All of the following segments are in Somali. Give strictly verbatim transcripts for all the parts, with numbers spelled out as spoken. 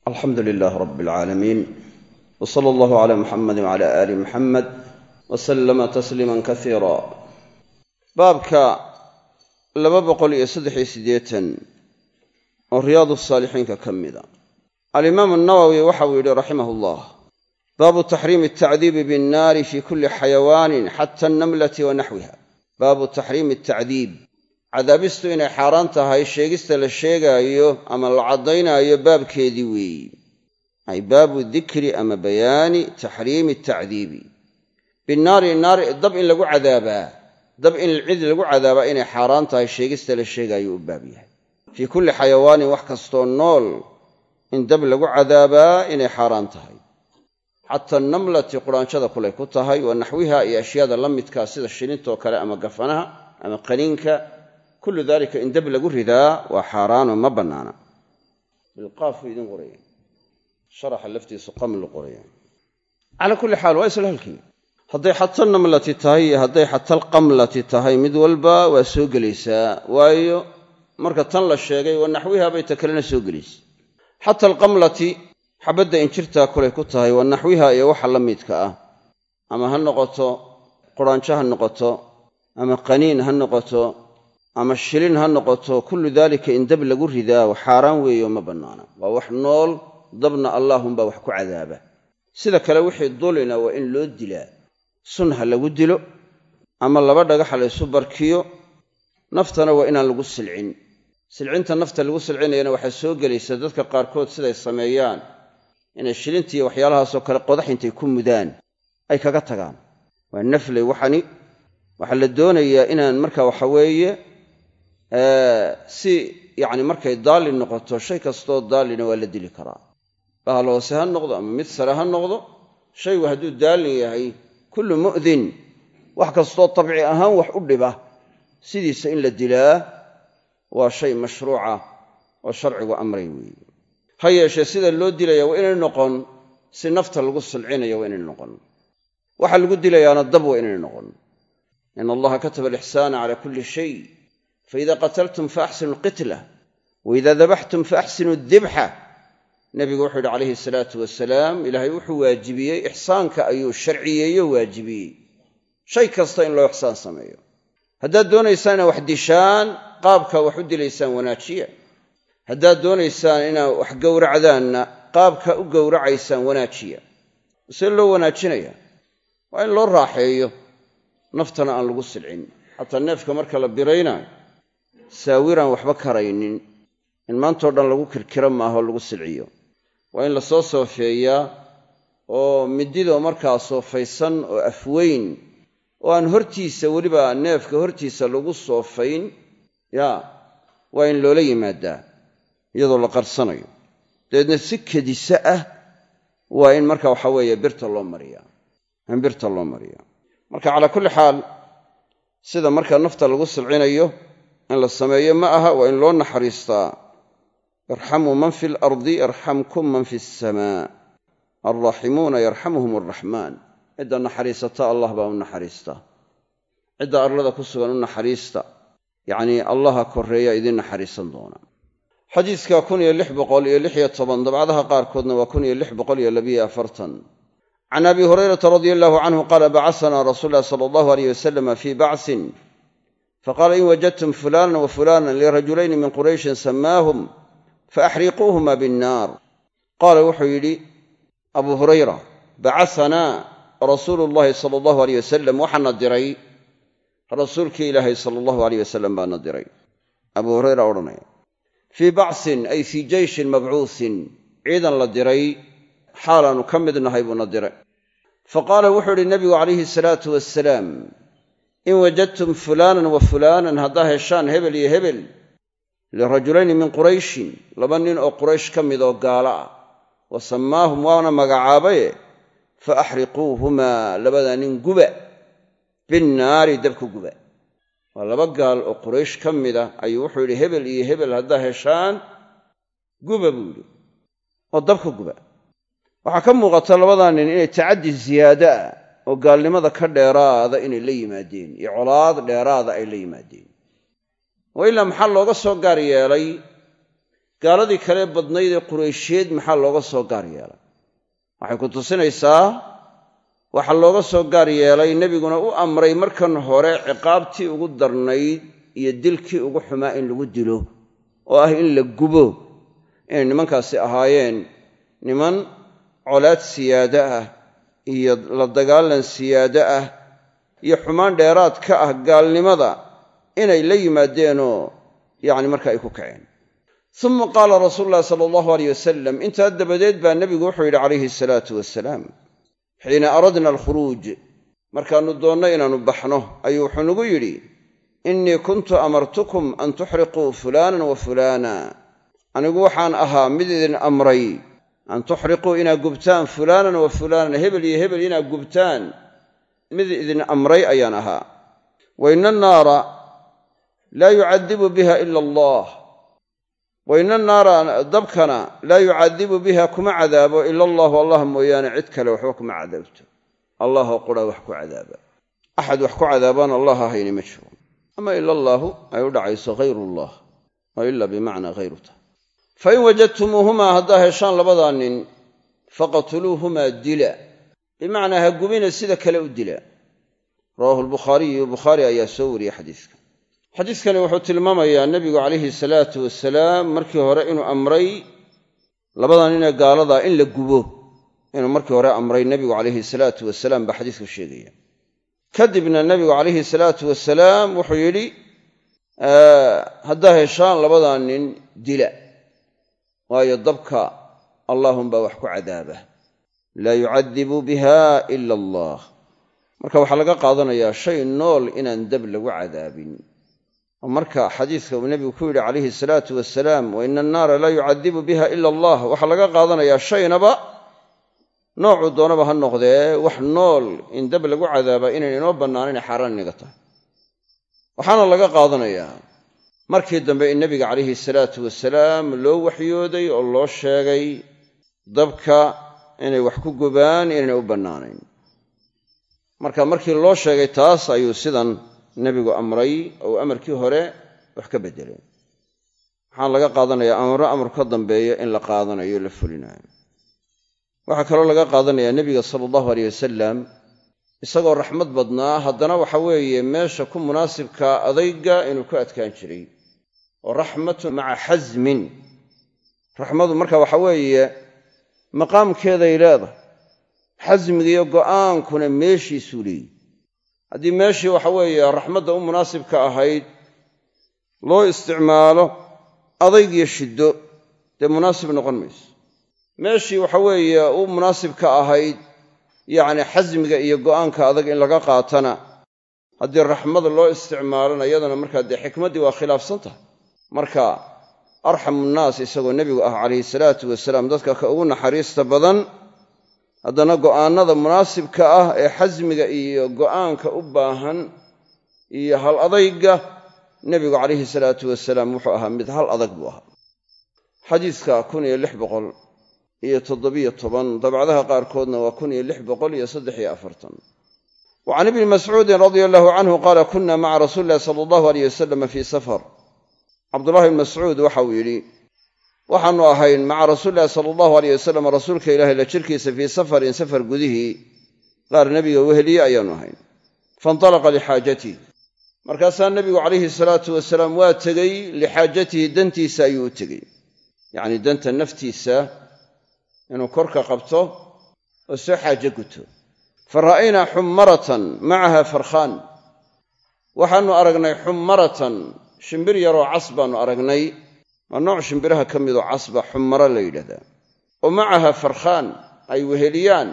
alxamdu lilaah rab اlcaalamiin wsala allahu cala muxamadi wcala aali muxamed wasalama tasliima kasiira baabka laba boqol iyo saddex iyo siddeetan oo riyaad saalixiinka ka mida alimaamu nawowi waxau yidhi raximah llah baabu taxriimi atacdiibi binnaari fi kulli xayawaanin xata annamlati wa naxwiha baabu taxriimi atacdiib cadaabistu inay xaaraan tahay sheegista la sheegaayo ama la caddaynaayo baabkeedii weeyi ay baabu dikri ama bayaani taxriimi atacdiibi binnaari naar dab in lagu cadaabaa dab in cid lagu cadaabaa inay xaaraan tahay sheegista la sheegaayo u baab yahay fii kulli xayawaanin wax kastoo nool in dab lagu cadaabaa inay xaaraan tahay xataa namlati quraanjada kulay ku tahay wa naxwiha iyo ashyaada la midkaa sida shilintoo kale ama gafanaha ama qaniinka kullu dalika in dab lagu ridaa waa xaaraanoo ma bannaana bilqaafu idin qoraya sharaxa laftiisu qamlu qoraya calaa kulli xaal waa isla halkii hadday xata namlati tahay iyo hadday xata alqamlati tahay mid walba waa soo gelaysaa waayo marka tan la sheegay wa naxwiha bay ta kalena soo gelaysa xata alqamlati xabadda injirtaa kulay ku tahay wa naxwiha iyo waxa la midka ah ama ha noqoto quraanjo ha noqoto ama qaniin ha noqoto ama shilin ha noqoto kullu daalika in dab lagu ridaa xaaraan weeyo ma bannaana waa wax nool dabna allaahunbaa wax ku cadaaba sida kale wixii dulina waa in loo dilaa sun ha lagu dilo ama laba dhagaxa la ysu barkiyo naftana waa inaan lagu silcin silcinta nafta lagu silcinayana waxay soo gelaysaa dadka qaarkood siday sameeyaan inay shilintiiyo waxyaalahaasoo kale qodax intay ku mudaan ay kaga tagaan waa nafley waxani waxaa la doonayaa inaan marka waxa weeye si yacni markay daalli noqoto shay kastoo daallina waa la dili karaa bahal hoose ha noqdo ama mid sare ha noqdo shaygu hadduu daallin yahay kullu mu'din wax kastoo tabci ahaan wax u dhiba sidiisa in la dilaa waa shay mashruuca oo sharcigu amray weeye ha yeeshee sida loo dilaya waa inay noqon si nafta lagu silcinaya waa inay noqon waxa lagu dilayaana dab waa inay noqon in allaha kataba alixsaana cala kulli shay faida qataltum faaxsinu alqitla waida dabaxtum faaxsinu adibxa nebigu wuxuu yidhi calayhi salaatu wasalaam ilaahay wuxuu waajibiyey ixsaanka ayuu sharciyeeyo waajibiyey shay kasta in loo ixsaan sameeyo haddaad doonaysaan inaad wax dishaan qaabka wax u dilaysaan wanaajiya haddaad doonaysaan inaad wax gowracdaanna qaabka u gowracaysaan wanaajiya see loo wanaajinaya waa in loo raaxeeyo naftana aan lagu silcin xataa neefka marka la biraynaayo saawiraan waxba karaynin in maantao dhan lagu kirkira maaho lagu silciyo waa in la soo soofeeyaa oo mididoo markaa soofaysan oo afweyn oo aan hortiisa weliba neefka hortiisa lagu soofayn yaa waa in loola yimaadaa iyadoo la qarsanayo dabeedna si kedisa ah waa in marka waxa weeye birta loo mariyaa in birta loo mariyaa marka calaa kulli xaal sida marka nafta lagu silcinayo in la sameeyo ma aha waa in loo naxariistaa irxamuu man fi alardi yarxamkum man fi asamaa alraaximuuna yarxamuhum arraxmaan cidda naxariisata allah baa u naxariista cidda arlada ku sugan u naxariista yacnii allaha korreeya idiin naxariisan doona xadiiska kun iyo lix boqol iyo lix iyo toban dabcadaha qaarkoodna waa kun iyo lix boqol iyo labiyo afartan can abi hurayrata radia allahu canhu qaala bacasanaa rasuul llahi sala allahu aleyh wasalama fii bacsin faqaala in wajadtum fulanan wa fulanan lirajulayni min qurayshin samaahum faaxriquuhuma binnaar qaala wuxuu yidhi abuu hurayra bacasanaa rasuulu llahi sala allahu aleyh wasalam waxaana diray rasuulkii ilaahay sala allahu aleyh wasalam baana diray abuu hurayra odhanaya fii bacsin ay fii jeyshin mabcuusin ciidan la diray xaalaannu ka mid nahay buuna diray fa qaala wuxuu idhi nebigu calayhi salaatu wasalaam in wajadtum fulaanan wa fulaanan haddaa heshaan hebel iyo hebel lirajulayni min qurayshin laba nin oo quraysh ka mid oo gaalo ah wa sammaahum waana magacaabaye fa axriquuhumaa labadaa nin guba binnaari dabku guba waa laba gaal oo quraysh ka mida ayuu wuxuu yidhi hebel iyo hebel haddaa heshaan guba buu yidhi oo dabka guba waxaa ka muuqata labadaa nin inay tacaddi ziyaado ah oo gaalnimada ka dheeraada inay la yimaadeen iyo colaad dheeraada ay la yimaadeen wa ilaa maxaa looga soo gaar yeelay gaaladii kale badnayd ee quraysheed maxaa looga soo gaar yeelay waxay ku tusinaysaa waxa looga soo gaar yeelay nebiguna u amray markan hore ciqaabtii ugu darnayd iyo dilkii ugu xumaa in lagu dilo oo ah in la gubo inay nimankaasi ahaayeen niman colaad siyaado ah iyo la dagaalan siyaado ah iyo xumaan dheeraad ka ah gaalnimada inay la yimaadeenoo yacni marka ay ku kaceen uma qaala rasuulu llahi sala allahu alayh wasalam intaa dabadeed baa nebigu wuxuu yidhi calayhi asalaatu wasalaam xiina aradna alkhuruuj markaannu doonno inaannu baxno ayuu wuxuu nagu yidhi innii kuntu amartukum an tuxriquu fulaanan wa fulaana anigu waxaan ahaa mid idin amray an tuxriquu inaad gubtaan fulaanan wa fulaanan hebel iyo hebel inaad gubtaan mid idin amray ayaan ahaa wa ina annaara laa yucadibu biha ila allah wa ina annaara dabkana laa yucadibu biha kuma cadaabo ila allahu allah mooyaane cid kale waxba kuma cadaabto allahoo qura wax ku cadaaba axad wax ku cadaabaan allah ahayni ma jiro ama ila allaahu ay u dhacayso hayrullah oo ila bimacnaa hayruta fain wajadtumuuhumaa haddaa heshaan labadaa nin faqtuluuhumaa dila bimacnaa ha gubina sida kale u dila rawaahu albukhaariyu bukhaari ayaa soo wariyey xadiiska xadiiskani wuxuu tilmaamayaa nebigu calayhi salaatu wasalaam markii hore inuu amray labadan ninee gaaladaa in la gubo inuu markii hore amray nebigu calayhi salaatu wasalaam baa xadiisku sheegaya kadibna nebigu calayhi salaatu wasalaam wuxuu yidhi haddaa heshaan labadaa nin dila waayo dabka allaahunbaa wax ku cadaaba laa yucadibu biha ila allah marka waxaa laga qaadanayaa shay nool inaan dab lagu cadaabin oo marka xadiiska uu nebigu ku yidhi calayhi salaatu wasalaam wa ina annaara laa yucadibu biha ila allah waxaa laga qaadanayaa shaynaba noocuu doonaba ha noqdee wax nool in dab lagu cadaaba inayn inoo bannaanayn xaaraan inaga tahay waxaana laga qaadanayaa markii dambe in nebiga calayhi salaatu wasalaam loo waxyooday oo loo sheegay dabka inay wax ku gubaan inaynay u bannaanayn marka markii loo sheegay taas ayuu sidan nebigu amray oo amarkii hore wax ka beddelay waxaan laga qaadanayaa amro amar ka dambeeya in la qaadanayo la fulinayo waxaa kaloo laga qaadanayaa nebiga sala allahu alayh wasalam isagoo raxmad badnaa haddana waxa weeye meesha ku munaasibka adayga inuu ku adkaan jiray oo raxmatun maca xasmin raxmadu marka waxa weeye maqaamkeeday leedahay xasmigiiyo go'aankuna meeshiisuu leeyihi haddii meeshii waxa weeye raxmadda u munaasibka ahayd loo isticmaalo adayg iyo shiddo dee munaasib noqon mayso meeshii waxa weeye u munaasibka ahayd yacni xasmiga iyo go'aanka adag in laga qaatana haddii raxmada loo isticmaalana iyadana markaa dee xikmaddii waa khilaafsan tahay marka arxamu nnaas isagoo nebigu ah calayhi salaatu wasalaam dadka ka ugu naxariista badan haddana go'aannada munaasibka ah ee xasmiga iyo go'aanka u baahan iyo hal adayga nebigu calayhi salaatu wasalaam wuxuu ahaa mid hal adag buu ahaa xadiiska kun iyo lix boqol iyo toddobiyo toban dabcadaha qaarkoodna waa kun iyo lix boqol iyo saddex iyo afartan wa can ibni mascuudin radia allahu canhu qaala kunna maca rasuuli illahi sala allahu alayh wasalam fii safar cabdullahi bn mascuud waxa uu yidhi waxaannu ahayn maca rasuulillahi sala allahu alayh wasalam rasuulka ilaahay la jirkiisa fii safarin safar gudihii qaar nebiga weheliye ayaannu ahayn faintalaqa lixaajatihi markaasaa nebigu calayhi salaatu wasalaam waa tegey lixaajatihi dantiisa ayuu u tegey yacnii danta naftiisa inuu korka qabto oo soo xaajo guto fa ra'aynaa xummaratan macaha farkhaan waxaannu aragnay xummaratan shimbir yaroo cas baannu aragnay waa nooc shimbiraha ka midoo casba xummaro la yidhahdaa oo macaha farkhaan ay weheliyaan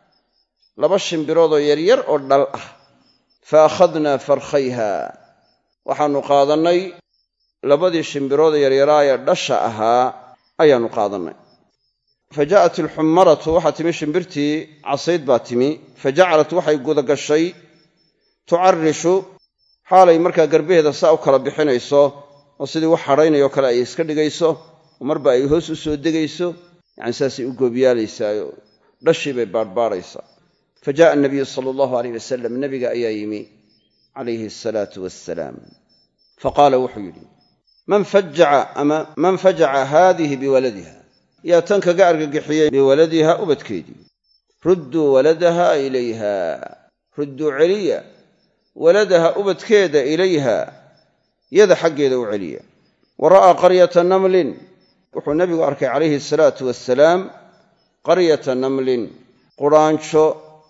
laba shimbiroodoo yaryar oo dhal ah fa akhadnaa farkhayha waxaannu qaadannay labadii shimbirood yaryaraa ee dhasha ahaa ayaannu qaadannay fa ja'at alxummaratu waxaa timi shimbirtii casayd baa timi fa jacalat waxay gudagashay tucarrishu xaalay markaa garbaheeda saa u kala bixinayso oo sidii wax hadhaynayoo kale ay iska dhigayso oo marba ay hoos u soo degayso yacni saasay u goobyaalaysaao dhashii bay baadhbaadhaysaa fa jaa'a anabiyu sala allahu alayh wasalam nebiga ayaa yimi calayhi asalaatu wassalaam fa qaala wuxuu yidhi man fajaca ama man fajaca haadihi biwaladiha yaa tan kaga argagixiyey biwaladiha ubadkeedii rudduu waladaha ilayha rudduu celiya waladaha ubadkeeda ilayha yada xaggeeda u celiya wa ra'aa qaryata namlin wuxuu nebigu arkay calayhi asalaatu wassalaam qaryata namlin quraanjo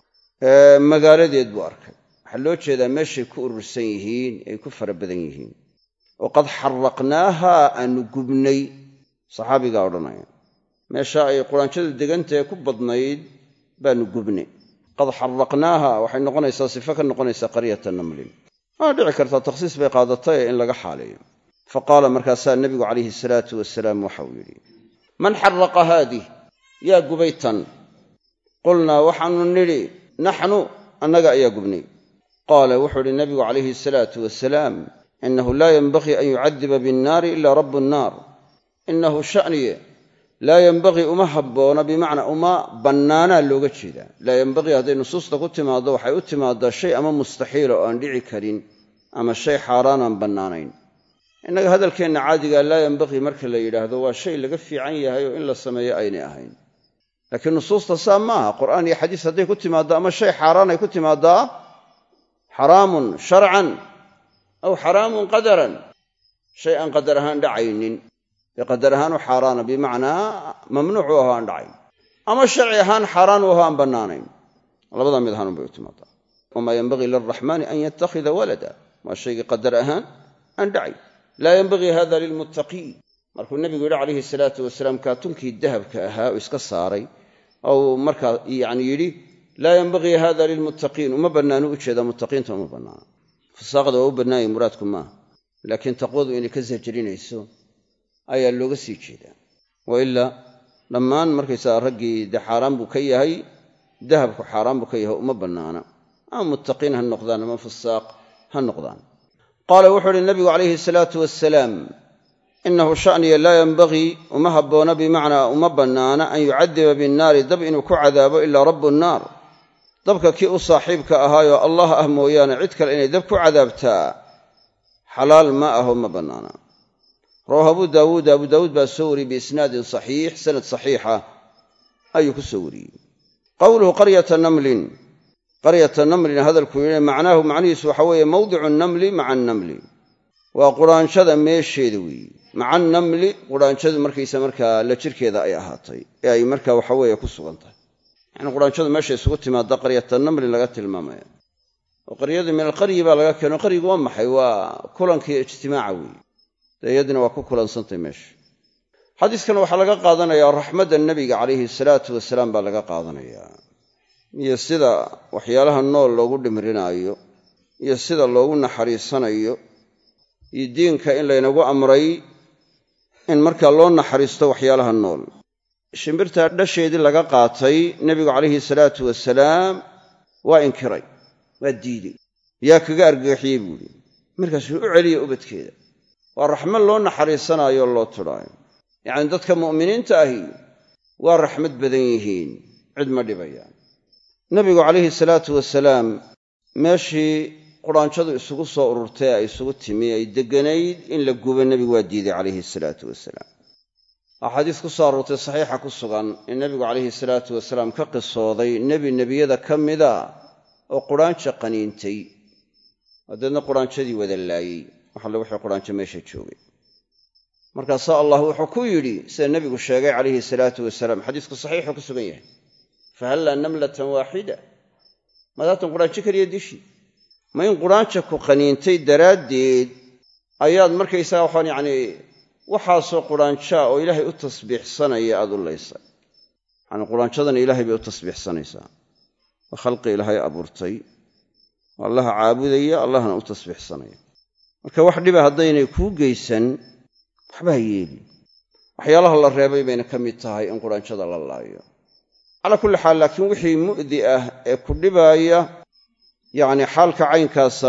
magaaladeed buu arkay waxaa loo jeedaa meeshay ku urursan yihiin ay ku fara badan yihiin oo qad xaraqnaaha aanu gubnay saxaabigaa odhanaya meesha ay quraanjadu degantae ku badnayd baanu gubnay qad xaraqnaaha waxay noqonaysaa sifo ka noqonaysaa qaryata namlin waa dhici kartaa takhsiis bay qaadatay in laga xaaleeyo fa qaala markaasaa nebigu calayhi salaatu wasalaam waxau yidhi man xaraqa haadih yaa gubay tan qulnaa waxaanu nidhi naxnu annaga ayaa gubnay qaala wuxuu idhi nebigu calayhi salaatu wasalaam innahu laa yenbagii an yucadiba binnaari ilaa rabbu nnaar innahu sha'niye laa yenbagii uma habboona bimacnaa uma bannaanaa looga jeedaa laa yenbagii hadday nusuusta ku timaaddo waxay u timaaddaa shay ama mustaxiila oo aan dhici karin ama shay xaaraan aan bannaanayn innaga hadalkeenna caadigaa laa yenbagii marka la yidhaahdo waa shay laga fiican yahay oo in la sameeyo aynay ahayn laakiin nusuusta saa ma aha qur'aan iyo xadiis hadday ku timaaddo ama shay xaaraan ay ku timaaddaa xaraamun sharcan aw xaraamun qadaran shay aan qadar ahaan dhacaynin ee qadar ahaan u xaaraana bimacnaa mamnuuc u aho aan dhacayn ama sharci ahaan xaaraan u aho aan bannaanayn labada mid ahaan unbay u timaadaa wamaa yenbagii lilraxmaani an yattakhida walada waa shaygii qadar ahaan aan dhacayn laa yenbagii hada lilmuttaqiin markuu nebigu yidhi calayhi salaatu wasalaam kaatunkii dahabka ahaa oo iska saaray ou markaa yacni yidhi laa yenbagii hada lilmuttaqiin uma bannaanu u jeedaa muttaqiinta uma bannaana fusaaqda waa u bannaayay muraadku maaha laakiin taqwadu inay ka sajirinayso ayaa looga sii jeedaa wa ilaa dhammaan markaysaga raggii dee xaaraan buu ka yahay dahabku xaaraan buu ka yahay uma bannaana ama muttaqiin ha noqdaan ama fusaaq ha noqdaan qaala wuxuu uhi nabigu calayhi salaatu wasalaam innahu sha'niya laa yenbagii uma habboona bimacnaa uma bannaana an yucadiba binnaari dab inuu ku cadaabo ilaa rabbu nnaar dabka kii u saaxiibka ahaayoo allah ah mooyaane cid kale inay dab ku cadaabtaa xalaal ma aho ma bannaana rawaahu abu daawuud abu daawuud baa soo wariyey biisnaadin saxiix sanad saxiixa ayuu ku soo wariyey qowluhu qaryata namlin qaryata namlin hadalkuu yidhi macnaahu macnihiisu waxa weeye mawdicu namli maca annamli waa quraanjada meesheeda weeye maca annamli quraanjadu markaysa markaa la jirkeeda ay ahaatay ee ay markaa waxa weeye ku sugan tahay yacni quraanjadu meesha isugu timaadda qaryata namlin laga tilmaamaya oo qaryadu min alqaryi baa laga keeno qaryigu waa maxay waa kulankii ijtimaaca weeye dee iyadina waa ku kulansantay meesha xadiiskan waxaa laga qaadanayaa raxmadda nebiga calayhi salaatu wasalaam baa laga qaadanayaa iyo sida waxyaalaha nool loogu dhimrinaayo iyo sida loogu naxariisanayo iyo diinka in laynagu amray in markaa loo naxariisto waxyaalaha nool shimbirtaa dhasheedii laga qaatay nebigu calayhi salaatu wasalaam waa inkiray waa diidey yaa kaga argagaxiyey buuhi markaasuu u celiya ubadkeeda waa raxmad loo naxariisanaayo loo tudhaayo yacni dadka mu'miniinta ahi waa raxmad badan yihiin cid ma dhibayaan nebigu calayhi salaatu wasalaam meeshii quraanjadu isugu soo ururtay ay isugu timi ay degganayd in la gubo nebigu waa diiday calayhi salaatu wasalaam axaadiis ku soo aroortay saxiixa ku sugan in nebigu calayhi salaatu wasalaam ka qisooday nebi nebiyada ka mida oo quraanjo qaniintay hadeedna quraanjadii wada laayey waxalle wixii quraanjo meesha joogay markaasaa allah wuxuu ku yidhi sida nebigu sheegay calayhi salaatu wasalaam xadiisku saxiixuu ku sugan yahay fahallaa namlatan waaxida madaatan quraanjo keliya dishi ma in quraanja ku qaniintay daraaddeed ayaad markaysaga waxaan yacnii waxaasoo quraanjaa oo ilaahay u tasbiixsanaya aad u laysay yacni quraanjadana ilaahay bay u tasbiixsanaysaa waa khalqi ilaahay abuurtay oo allaha caabudaya allahna u tasbiixsanaya marka wax dhiba haddaynay kuu geysan waxba ha yeeli waxyaalaha la reebay bayna ka mid tahay in quraanjada la laayo calaa kulli xaal laakiin wixii mu'di ah ee ku dhibaaya yacni xaalka caynkaasa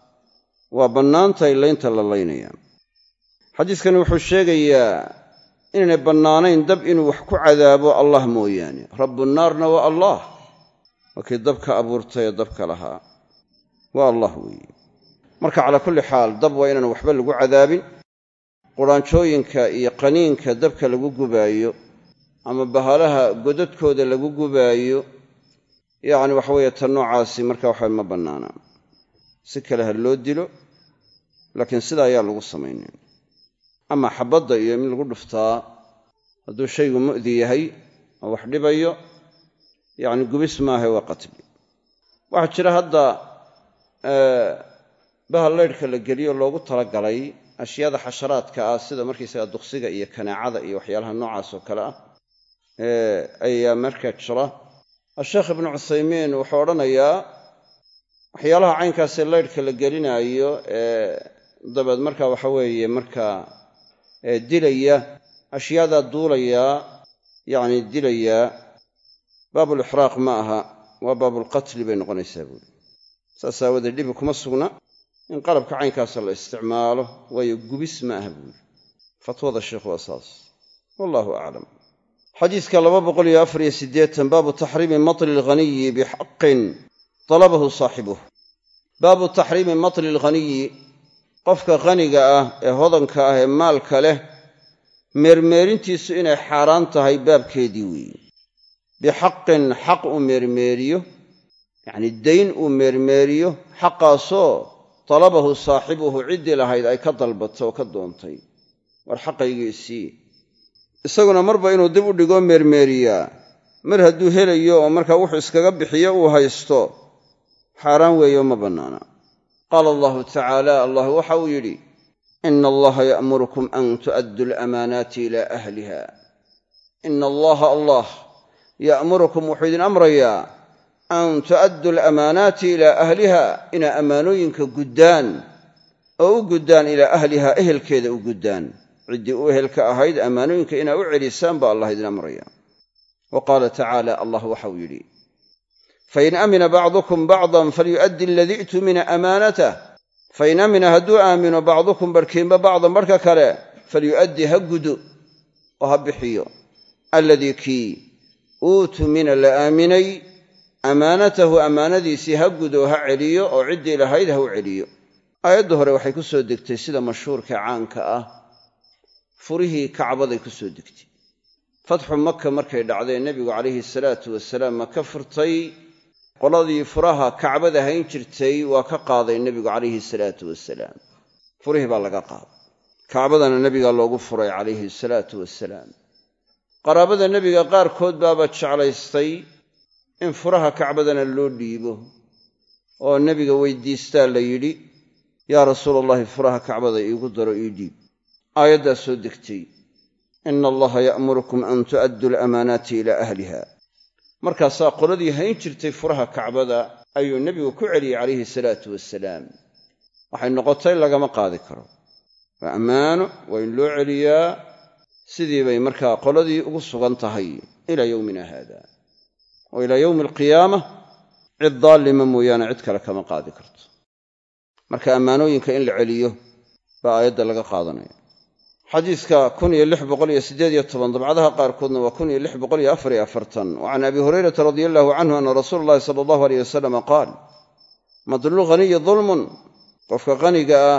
waa bannaantahay laynta la laynaya xadiiskani wuxuu sheegayaa inaynay bannaanayn dab inuu wax ku cadaabo allah mooyaane rabbunaarna waa allah waa kii dabka abuurtay ee dabka lahaa waa allah weeye marka calaa kulli xaal dab waa inaan waxba lagu cadaabin quraanjooyinka iyo qaniinka dabka lagu gubaayo ama bahalaha godadkooda lagu gubaayo yacni waxa weeye tan noocaasi marka waxa ma bannaana si kale ha loo dilo laakiin sidaa ayaa lagu samaynin ama xabadda iyo in lagu dhuftaa hadduu shaygu mu'di yahay oo wax dhibayo yacni gubis maaha waa qatli waxaa jira hadda bahal leydhka la geliyo loogu talagalay ashyaada xasharaadka ah sida markaysaga duqsiga iyo kanaacada iyo waxyaalaha noocaas oo kale ah ayaa markaa jira asheekh ibnu cuthaymiin wuxuu odhanayaa waxyaalaha caynkaasee leydhka la gelinaayo ee dabeed markaa waxa weeye markaa dilaya ashyaadaa duulayaa yacni dilayaa baabulixraaq ma aha waa baabulqatli bay noqonaysaa buuli saas aawadeed dhibi kuma sugna in qalabka caynkaasa la isticmaalo waayo gubis ma aha buuli fatwada sheikhu waa saas wallahu aclam xadiiska laba boqol iyo afar iyo siddeetan baabu taxriimi matli alghaniyi bixaqin talabahu saaxibuh baabu taxriimi matli alghaniyi qofka khaniga ah ee hodanka ah ee maalka leh meermeerintiisu inay xaaraan tahay baabkeedii weeye bixaqin xaq uu meermeeriyo yacnii dayn uu meermeeriyo xaqaasoo talabahu saaxibuhu ciddii lahayd ay ka dalbatay oo ka doontay war xaqaygiisii isaguna marba inuu dib u dhigoo meermeeriyaa mar hadduu helayo oo markaa wuxuu iskaga bixiyo uu haysto xaaraan weeyo ma bannaana qaala allahu tacaala allah waxa uu yidhi ina allaha ya'murukum an tu'addu alamaanaati ilaa ahliha ina allaha allah ya'murukum wuxuu idin amrayaa an tu'addu alamaanaati ilaa ahliha inaa ammaanooyinka guddaan oo u guddaan ilaa ahliha ehelkeeda u guddaan ciddii u ehelka ahayd ammaanooyinka inaa u celisaan baa allah idin amraya wa qaala tacaala allah waxau yidhi fain amina bacdukum bacdan falyu'addi aladii i'tumina amaanatah fain amina hadduu aamino bacdukum barhkiinba bacdan barhka kale falyu'addi ha gudo oo ha bixiyo alladii kii uutumina la aaminay amaanatahu ammaanadiisii ha gudo ha celiyo oo ciddii lahayd ha u celiyo aayadda hore waxay ku soo degtay sida mashhuurka caanka ah furihii kacbaday ku soo degtay fatxu maka markay dhacday nebigu calayhi salaatu wasalaam maka furtay qoladii furaha kacbada hayn jirtay waa ka qaaday nebigu calayhi salaatu wasalaam furihii baa laga qaaday kacbadana nebigaa loogu furay calayhi salaatu wasalaam qaraabada nebiga qaarkood baaba jeclaystay in furaha kacbadana loo dhiibo oo nebiga weydiistaa la yidhi yaa rasuulallaahi furaha kacbada iigu daro ii dhiib aayaddaa soo degtay ina allaha ya'murukum an tu'addu alamaanaati ilaa ahliha markaasaa qoladii hayn jirtay furaha kacbada ayuu nebigu ku celiyey calayhi salaatu wasalaam waxay noqotay lagama qaadi karo waa ammaano waa in loo celiyaa sidii bay markaa qoladii ugu sugan tahay ilaa yowmina haada oo ilaa yowmi alqiyaama cid daallima mooyaane cid kale kama qaadi karto marka ammaanooyinka in la celiyo baa aayadda laga qaadanaya xadiiska kun iyo lix boqol iyo siddeed iyo toban dabcadaha qaarkoodna waa kun iyo lix boqol iyo afar iyo afartan wa can abi hurayrata radia allahu canhu ana rasuula allahi sala allahu aleyh wasalama qaal madlu ghaniyi dulmun qofka qaniga ah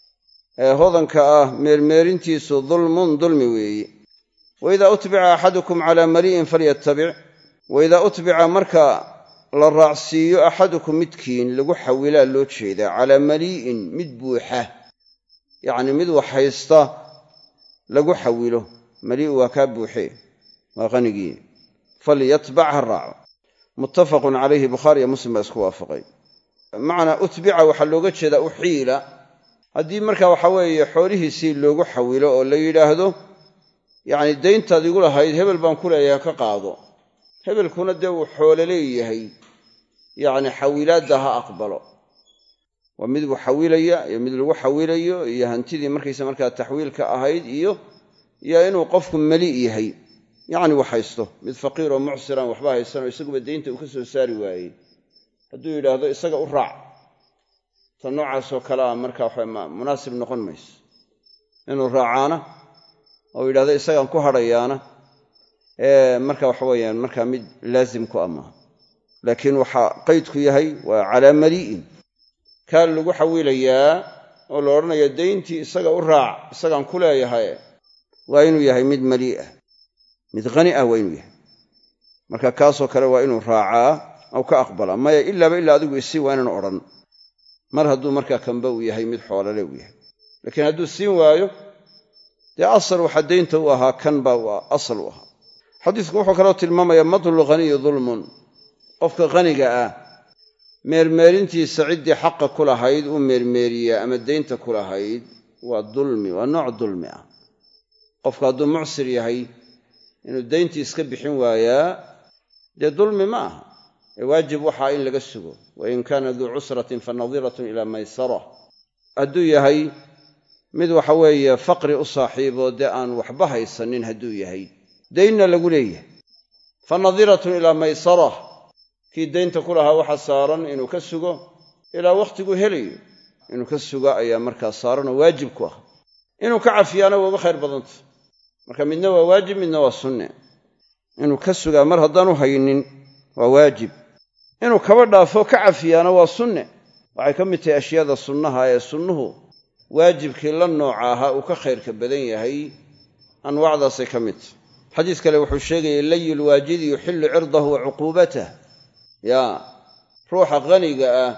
ee hodanka ah meermeerintiisu dulmun dulmi weeye waidaa utbica axadukum calaa mali'in falyattabic waidaa utbica marka la raacsiiyo axadukum midkiin lagu xawilaa loo jeedaa calaa mali'in mid buuxa yacni mid wax haysta lagu xawilo mali'u waa kaa buuxe waa qanigii falyatbac ha raaco muttafaqun calayhi bukhaari iyo muslim baa isku waafaqay macnaa utbica waxaa looga jeedaa uxiila haddii markaa waxa weeye xoolihiisii loogu xawilo oo la yidhaahdo yacni dayntaad igu lahayd hebel baan ku leeyahay ka qaado hebelkuna dee uu xoolo leeyahay yacni xawilaadda ha aqbalo waa mid buu xawilaya iyo mid lagu xawilayo iyo hantidii markaysa markaa taxwiilka ahayd iyo iyo inuu qofku mali yahay yacni wax haysto mid faqiir oo mucsiraan waxba haysanoo isaguba daynta uu ka soo saari waayey hadduu yidhaahdo isaga u raac ta noocaasoo kale a markaa waxa munaasib noqon mayso inuu raacaana oo yidhahdo isagaan ku hadhayaana ee marka waxa weeyaan markaa mid laazim ku amaaha laakiin waxaa qaydku yahay waa calaa mali'in kaa lagu xawilayaa oo la odhanayo dayntii isaga u raac isagaan ku leeyahay waa inuu yahay mid malii ah mid qani ah waa inuu yahay marka kaasoo kale waa inuu raacaa oo ka aqbala maya ilaaba ilaa adigu isii waa inaan odhan mar hadduu markaa kanba uu yahay mid xoolale uu yahay laakiin hadduu siin waayo dee asal waxa daynta u ahaa kan baa waa asal u ahaa xadiisku wuxuu kaloo tilmaamayaa madlu ghaniyi dulmun qofka qaniga ah meermeerintiisa ciddii xaqa ku lahayd uu meermeeriyaa ama daynta ku lahayd waa dulmi waa nooc dulmi ah qofka hadduu mucsir yahay inuu dayntii iska bixin waayaa dee dulmi ma aha ee waajib waxaa in laga sugo wain kaana duu cusratin fanadiratun ilaa maysara hadduu yahay mid waxa weeye faqri u saaxiiboo dee aan waxba haysanin hadduu yahay daynna lagu leeyahay fanadiratun ilaa maysara kii daynta ku lahaa waxa saaran inuu ka sugo ilaa wakhtigu helayo inuu ka sugo ayaa markaa saaranoo waajib ku ah inuu ka cafiyaana waa uga khayr badanta marka midna waa waajib midna waa sunne inuu ka sugaa mar haddaanu haynin waa waajib inuu kaba dhaafo ka cafiyaana waa sunne waxay ka mid tahay ashyaada sunnaha ee sunnuhu waajibkii la nooca ahaa uu ka khayrka badan yahay anwaacdaasay ka mid tahay xadiis kale wuxuu sheegayay layul waajidi yuxillu cirdahu wa cuquubatah yaa ruuxa qaniga ah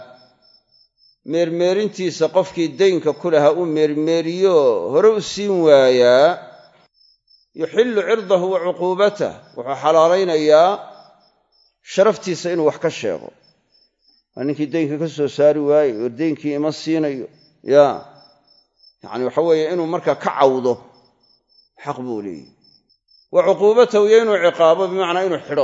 meermeerintiisa qofkii daynka ku lahaa uu meermeeriyo hore u siin waayaa yuxillu cirdahu wa cuquubatah wuxuu xalaalaynayaa sharaftiisa inuu wax ka sheego waa ninkii daynka ka soo saari waayey oo daynkii ima siinayo yaa yacni waxa weeye inuu markaa ka cawdo xaq buu leeyahy wa cuquubatahu iyo inuu ciqaabo bimacnaa inuu xidho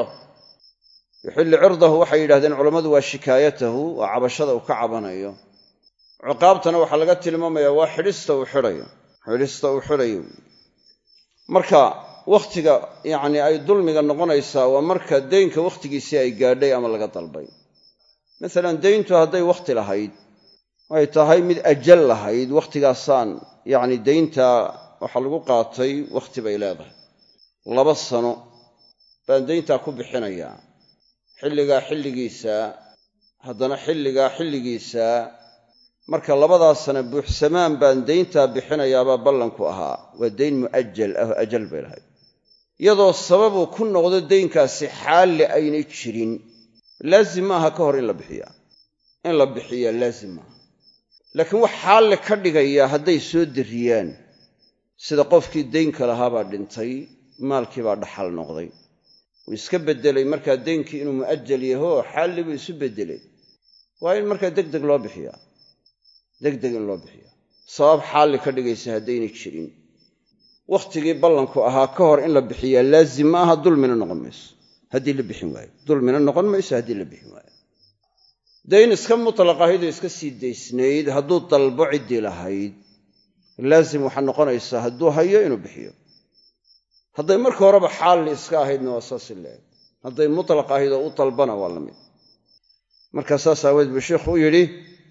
yuxillu cirdahu waxay yidhahdeen culammadu waa shikaayatahu waa cabashada uu ka cabanayo ciqaabtana waxaa laga tilmaamayaa waa xidhista uu xidhayo xidhista uu xidhayo marka wakhtiga yacni ay dulmiga noqonaysaa waa marka daynka wakhtigiisii ay gaadhay ama laga dalbay masalan dayntu hadday wakhti lahayd ay tahay mid ajal lahayd wakhtigaasaan yacni daynta waxaa lagu qaatay wakhti bay leedahay laba sano baan dayntaa ku bixinayaa xilligaa xilligiisa haddana xilligaa xilligiisa marka labadaa sana buuxsamaan baan dayntaa bixinayaabaa ballanku ahaa waa dayn mu'ajal ah oo ajal bay lahayd iyadoo sababuu ku noqdo daynkaasi xaalle aynay jirin laazim maaha ka hor in la bixiyaa in la bixiyaa laazim maaha laakiin wax xaalle ka dhigaya hadday soo darriyaan sida qofkii daynka lahaabaa dhintay maalkii baa dhaxal noqday wuu iska beddelay markaa daynkii inuu mu'ajal yahoo xaalli buu isu beddelay waa in markaa degdeg loo bixiyaa degdeg in loo bixiyaa sabab xaalli ka dhigaysa haddaynay jirin wakhtigii ballanku ahaa ka hor in la bixiyaa laazim ma aha dulmina noqon mayso haddii la bixin waayo dulmina noqon mayso haddii la bixin waayo dayn iska mutlaq ahaydoo iska sii daysnayd hadduu dalbo ciddii lahayd laazim waxaa noqonaysaa hadduu hayo inuu bixiyo hadday marka horeba xaalli iska ahaydna waa saasi leeg hadday mutlaq ahayd oo u dalbana waa la mid markaa saas aaweed buu sheikhu u yidhi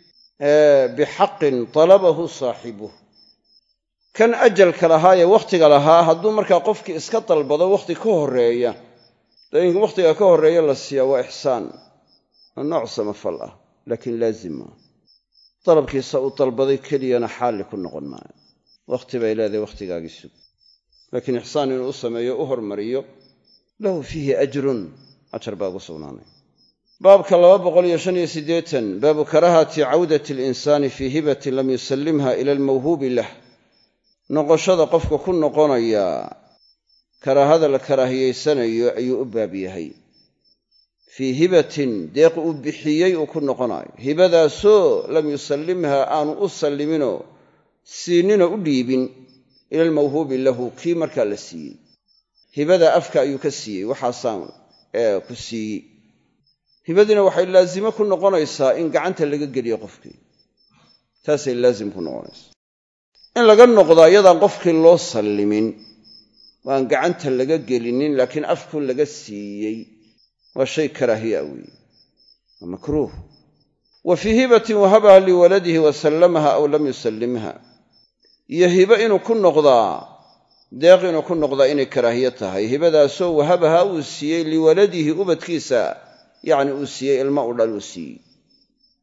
bixaqin talabahu saaxibuh kan ajalka lahaa ee wakhtiga lahaa hadduu markaa qofkii iska dalbado wakhti ka horreeya daynka wakhtiga ka horreeya la siiyaa waa ixsaan waa nooc samafal ah laakiin laazim maaha dalabkiisa uu dalbaday keliyana xaalli ku noqon maayo wakhti bay leedahay wakhtigaagii sug laakiin ixsaan inuu u sameeyo u hormariyo lahu fiihi ajrun ajar baa ugu sugnaanay baabka laba boqol iyo shan iyo siddeetan baabu karaahati cawdati alinsaani fii hibatin lam yusallimha ila almawhuubi lah noqoshada qofka ku noqonaya karaahada la karaahiyaysanayo ayuu u baab yahay fii hibatin deeq uu bixiyey uu ku noqonayo hibadaasoo lam yusallimha aanu u salliminoo siininoo u dhiibin ila almawhuubi lahu kii markaa la siiyey hibada afka ayuu ka siiyey waxaasaan ku siiyey hibadiina waxay laazimo ku noqonaysaa in gacanta laga geliyo qofkii taasay laazim ku noqonaysaa in laga noqdaa iyadaan qofkii loo sallimin waan gacanta laga gelinin laakiin afku laga siiyey waa shay karaahiya weeye waa makruuh wa fii hibatin wahabaha liwaladihi wa sallamaha aw lam yusallimha iyo hibo inuu ku noqdaa deeq inuu ku noqdaa inay karaahiye tahay hibadaasoo wahabaha uu siiyey liwaladihi ubadkiisa yacni uu siiyey ilma u dhal uu siiyey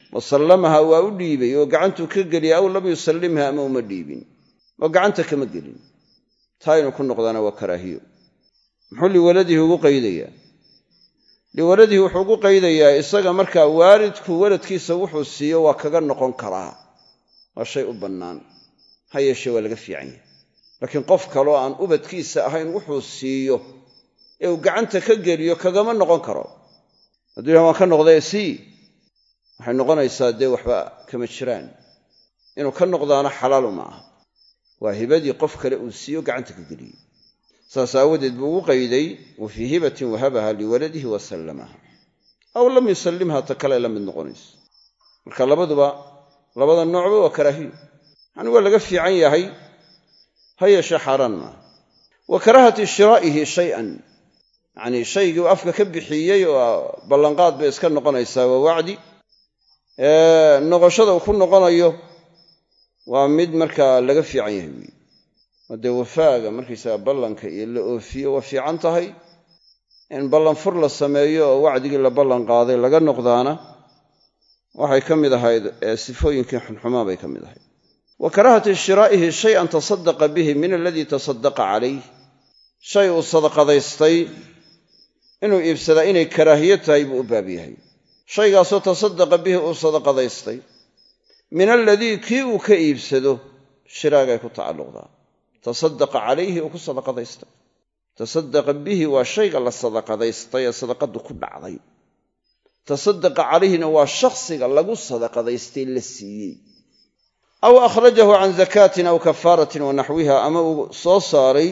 wasallamaha waa u dhiibay oo gacantuu ka geliyay aw lam yusallimha ama uma dhiibin oo gacanta kama gelin taa inuu ku noqdaana waa karaahiyo muxuu liwaladihi ugu qaydayaa liwaladihi wuxuu ugu qaydayaa isaga markaa waalidku waladkiisa wuxuu siiyo waa kaga noqon karaa waa shay u bannaan ha yeeshee waa laga fiican yahay laakiin qof kaloo aan ubadkiisa ahayn wuxuu siiyo ee uu gacanta ka geliyo kagama noqon karo hadduu yahay waan ka noqday sii waxay noqonaysaa dee waxba kama jiraan inuu ka noqdaana xalaalu ma aha waa hibadii qof kale uu siiyo gacanta ka geliyey saas aawadeed buu ugu qayday wa fii hibatin wahabaha liwaladihi wasallamaha aw lam yusallimha ta kale la mid noqonayso marka labaduba labada noocba waa karaahiyo yani waa laga fiican yahay ha yeeshee xaaraan maaha wa karaahati shiraa'ihi shay-an yacnii shaygii uu afka ka bixiyey oo ballanqaad bay iska noqonaysaa waa wacdi noqoshada uu ku noqonayo waa mid markaa laga fiican yahay weyi haddee wafaaga markaysaga ballanka iyo la oofiyo waa fiican tahay in ballanfur la sameeyo oo wacdigii la ballan qaaday laga noqdaana waxay ka mid ahayd sifooyinkii xunxumaa bay ka mid ahayd wa karaahati shiraa'ihi shay-an tasadaqa bihi min aladii tasadaqa calayh shay uu sadaqadaystay inuu iibsadaa inay karaahiyo tahay buu u baab yahay shaygaasoo tasadaqa bihi uu sadaqadaystay min aladii kii uu ka iibsado shiraagay ku tacalluqdaa tasadaqa calayhi uu ku sadaqadaystay tasadaqa bihi waa shayga la sadaqadaystay ee sadaqadu ku dhacday tasadaqa calayhina waa shakhsiga lagu sadaqadaystay la siiyey aw akhrajahu can zakaatin aw kafaaratin wa naxwiha ama uu soo saaray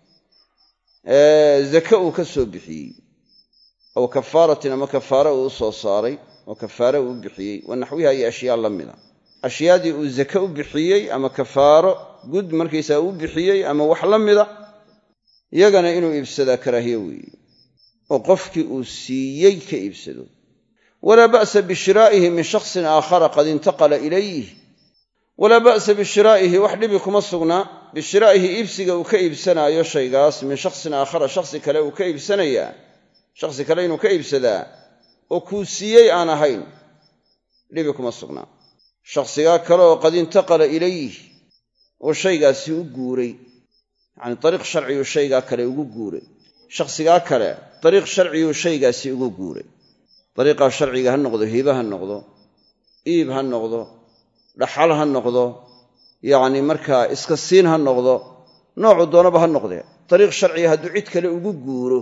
zaka uu ka soo bixiyey aw kafaaratin ama kafaare uu soo saaray oo kafaare uu bixiyey wa naxwiha iyo ashyaa la mida ashyaadii uu zaka u bixiyey ama kafaaro gud markaysaa u bixiyey ama wax la mida iyagana inuu iibsadaa karaahiye weeye oo qofkii uu siiyey ka iibsado walaa ba'sa bishiraa'ihi min shakhsin aakhara qad intaqala ilayh walaa ba'sa bishiraa'ihi wax dhibi kuma sugnaa bishiraa'ihi iibsiga uu ka iibsanaayo shaygaas min shakhsin aakhara shakhsi kale uu ka iibsanayaa shakhsi kale inuu ka iibsadaa oo kuu siiyey aan ahayn dhibi kuma sugnaa shakhsigaa kale oo qad intaqala ilayh oo shaygaasi u guuray yacni dariiq sharciyuu shaygaa kale ugu guuray shakhsigaa kale dariiq sharciyuu shaygaasi ugu guuray dariiqaa sharciga ha noqdo hiba ha noqdo iib ha noqdo dhaxal ha noqdo yacni markaa iska siin ha noqdo noocu doonaba ha noqdee dariiq sharciga hadduu cid kale ugu guuro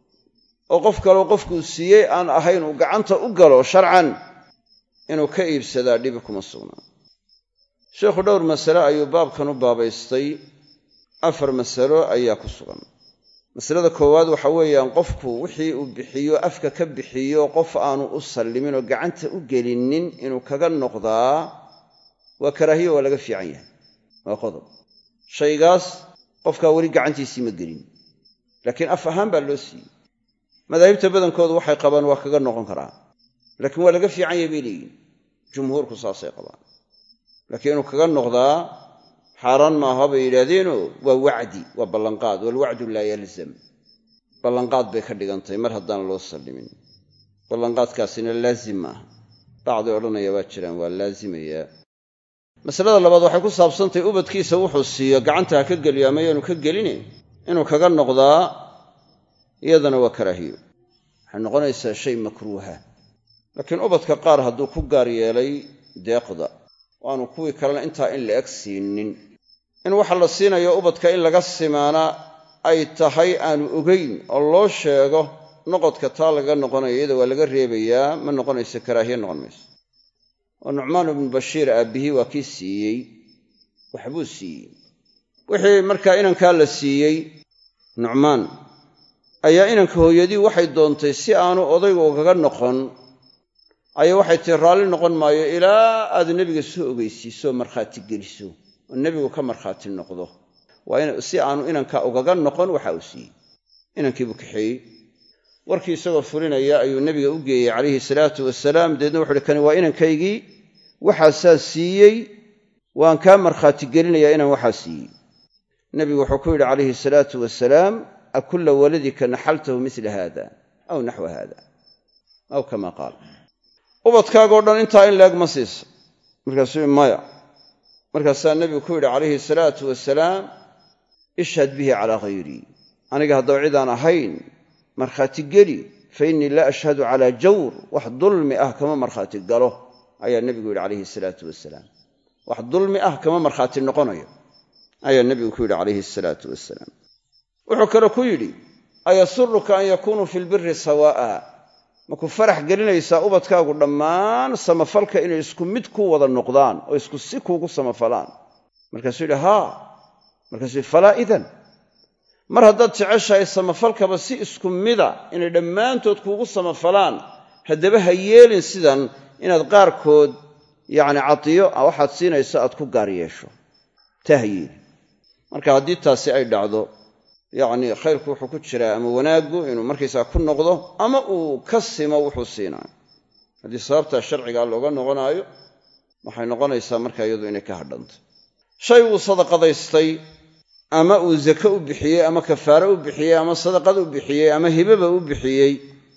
oo qof kaleo qofkuu siiyey aan ahayn uu gacanta u galo sharcan inuu ka iibsadaa dhibi kuma sugnaa sheekhu dhowr masale ayuu baabkan u baabaystay afar masalo ayaa ku sugan masalada koowaad waxa weeyaan qofku wixii uu bixiyo afka ka bixiyo qof aanu u sallimin oo gacanta u gelinin inuu kaga noqdaa waa karaahiyo waa laga fiican yahay waa qodob shaygaas qofkaa weli gacantiisii ma gelin laakiin af ahaan baa loo siiyey madaahibta badankoodu waxay qabaan waa kaga noqon karaa laakiin waa laga fiican yahay bay leeyihin jumhuurku saasay qabaan laakiin inuu kaga noqdaa xaaraan maaha bay yidhaahdeenoo waa wacdi waa ballanqaad waalwacdu laa yalzam ballanqaad bay ka dhigantahay mar haddaan loo sallimin ballanqaadkaasina laazim maaha bacdi odhanaya waa jiraan waa laazimayaa masalada labaad waxay ku saabsantahay ubadkiisa wuxuu siiyo gacanta ha ka geliyo ama yaanu ka gelini inuu kaga noqdaa iyadana waa karaahiyo waxay noqonaysaa shay makruuha laakiin ubadka qaar hadduu ku gaar yeelay deeqda waanu kuwii kalena intaa in la eg siinin in waxa la siinayo ubadka in laga simaana ay tahay aanu ogayn oo loo sheego noqodka taa laga noqonayo iyada waa laga reebayaa ma noqonayso karaahiye noqon mayso oo nucmaan ibnu bashiir aabbihii waa kii siiyey waxbuu siiyey wixii markaa inankaa la siiyey nucmaan ayaa inanka hooyadii waxay doontay si aanu odaygu ugaga noqon ayaa waxay tii raalli noqon maayo ilaa aad nebiga soo ogeysiiso markhaati geliso oo nebigu ka markhaati noqdo waa in si aanu inankaa ugaga noqon waxa uu siiyey inankiibuu kaxeeyey warkii isagoo fulinaya ayuu nebiga u geeyey calayhi salaatu wasalaam deedna wuxu uhi kani waa inankaygii waxaasaa siiyey waan kaa markhaati gelinayaa inaan waxaa siiyey nebigu wuxuu ku yidhi calayhi salaatu wasalaam akulla waladika naxaltahu mila haada aw naxwa haada aw kama qaal ubadkaagoo dhan intaa in leeg ma siisa markaasuu maya markaasaa nebigu ku yidhi calayhi salaatu wasalaam ishhad bihi calaa hayrii aniga haddaba cidaan ahayn markhaati geli fa innii laa ashhadu calaa jawr wax dulmi ah kama markhaati galo ayaa nebigu yidhi calayhi salaatu wasalaam wax dulmi ah kama markhaati noqonayo ayaa nebigu ku yidhi calayhi salaatu wasalaam wuxuu kale ku yidhi ayasuruka an yakuunuu fi lbiri sawaa'a maku farax gelinaysaa ubadkaagu dhammaan samafalka inay isku mid ku wada noqdaan oo isku si kuugu samafalaan markaasuu yidhi haa markaasuu yidhi falaa idan mar haddaad jeceshahay samafalkaba si isku mida inay dhammaantood kuugu samafalaan haddaba ha yeelin sidan inaad qaarkood yacni cadiyo waxaad siinayso aad ku gaar yeesho taa ha yeelin marka haddii taasi ay dhacdo yacni khayrku wuxuu ku jiraa ama wanaaggu inuu markaysaa ku noqdo ama uu ka simo wuxuu siinaayo haddii sababtaa sharcigaa looga noqonaayo waxay noqonaysaa markaa iyadu inay ka hadhanto shay uu sadaqadaystay ama uu zake u bixiyey ama kafaare u bixiyey ama sadaqad u bixiyey ama hibaba u bixiyey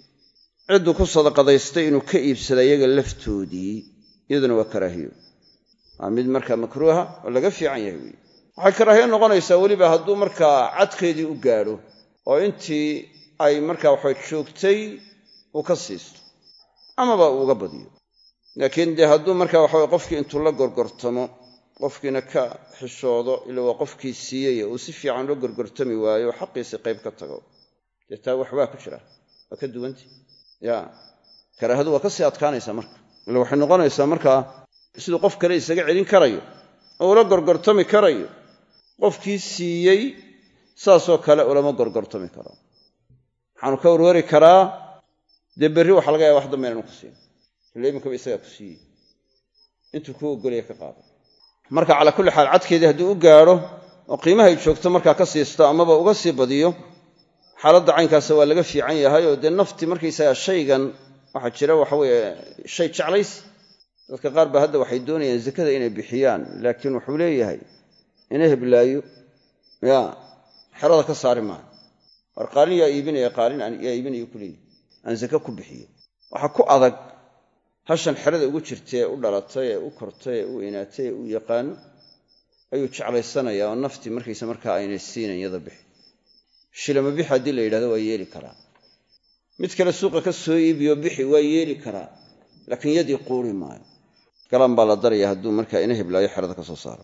cidduu ku sadaqadaystay inuu ka iibsada iyaga laftoodii iyaduna waa karaahiyo waa mid markaa makruuha oo laga fiican yahay wey waxay karaahiyo noqonaysaa weliba hadduu markaa cadkeedii u gaadho oo intii ay markaa waxay joogtay uu ka siisto amaba uu uga badiyo laakiin dee hadduu markaa waxaway qofkii intuu la gorgortamo qofkiina ka xishoodo ila waa qofkii siiyey uu si fiican loo gorgortami waayo oo xaqiisii qayb ka tago dee taa waxbaa ku jira waa ka duwanti ya karaahadu waa ka sii adkaanaysaa marka ila waxay noqonaysaa markaa siduu qof kale isaga celin karayo oo ula gorgortami karayo qofkii siiyey saasoo kale ulama gorgortami karo waxaanu ka warwari karaa dee berri waxa laga yaaba wax dambe inaanu ku siin ila iminkaba isagaa ku siiyey intuu kuu ogolaya ka qaado marka calaa kulli xaal cadkeedii hadduu u gaadho oo qiimahay joogto markaa ka siisto amaba uga sii badiyo xaaladda caynkaasa waa laga fiican yahay oo dee nafti markaysagaa shaygan waxaa jira waxa weeye shay jeclays dadka qaar baa hadda waxay doonayaan zakada inay bixiyaan laakiin wuxuu leeyahay ina heblaayo ya xerada ka saari maayo war qaalin yaa iibinaya qaalin yaa iibinayo ku leeyahay aan zaka ku bixiyo waxaa ku adag hashan xerada ugu jirtay ee u dhalatay ee u kortay ee u inaatay ee u yaqaano ayuu jeclaysanayaa oo naftii markaysa markaa aynay siinayn yada bixi shilama bixi haddii la yidhahdo waa yeeli karaa mid kale suuqa ka soo iibiyo bixi waa yeeli karaa laakiin yadii quuri maayo galan baa la daraya hadduu markaa ina heblaayo xerada ka soo saaro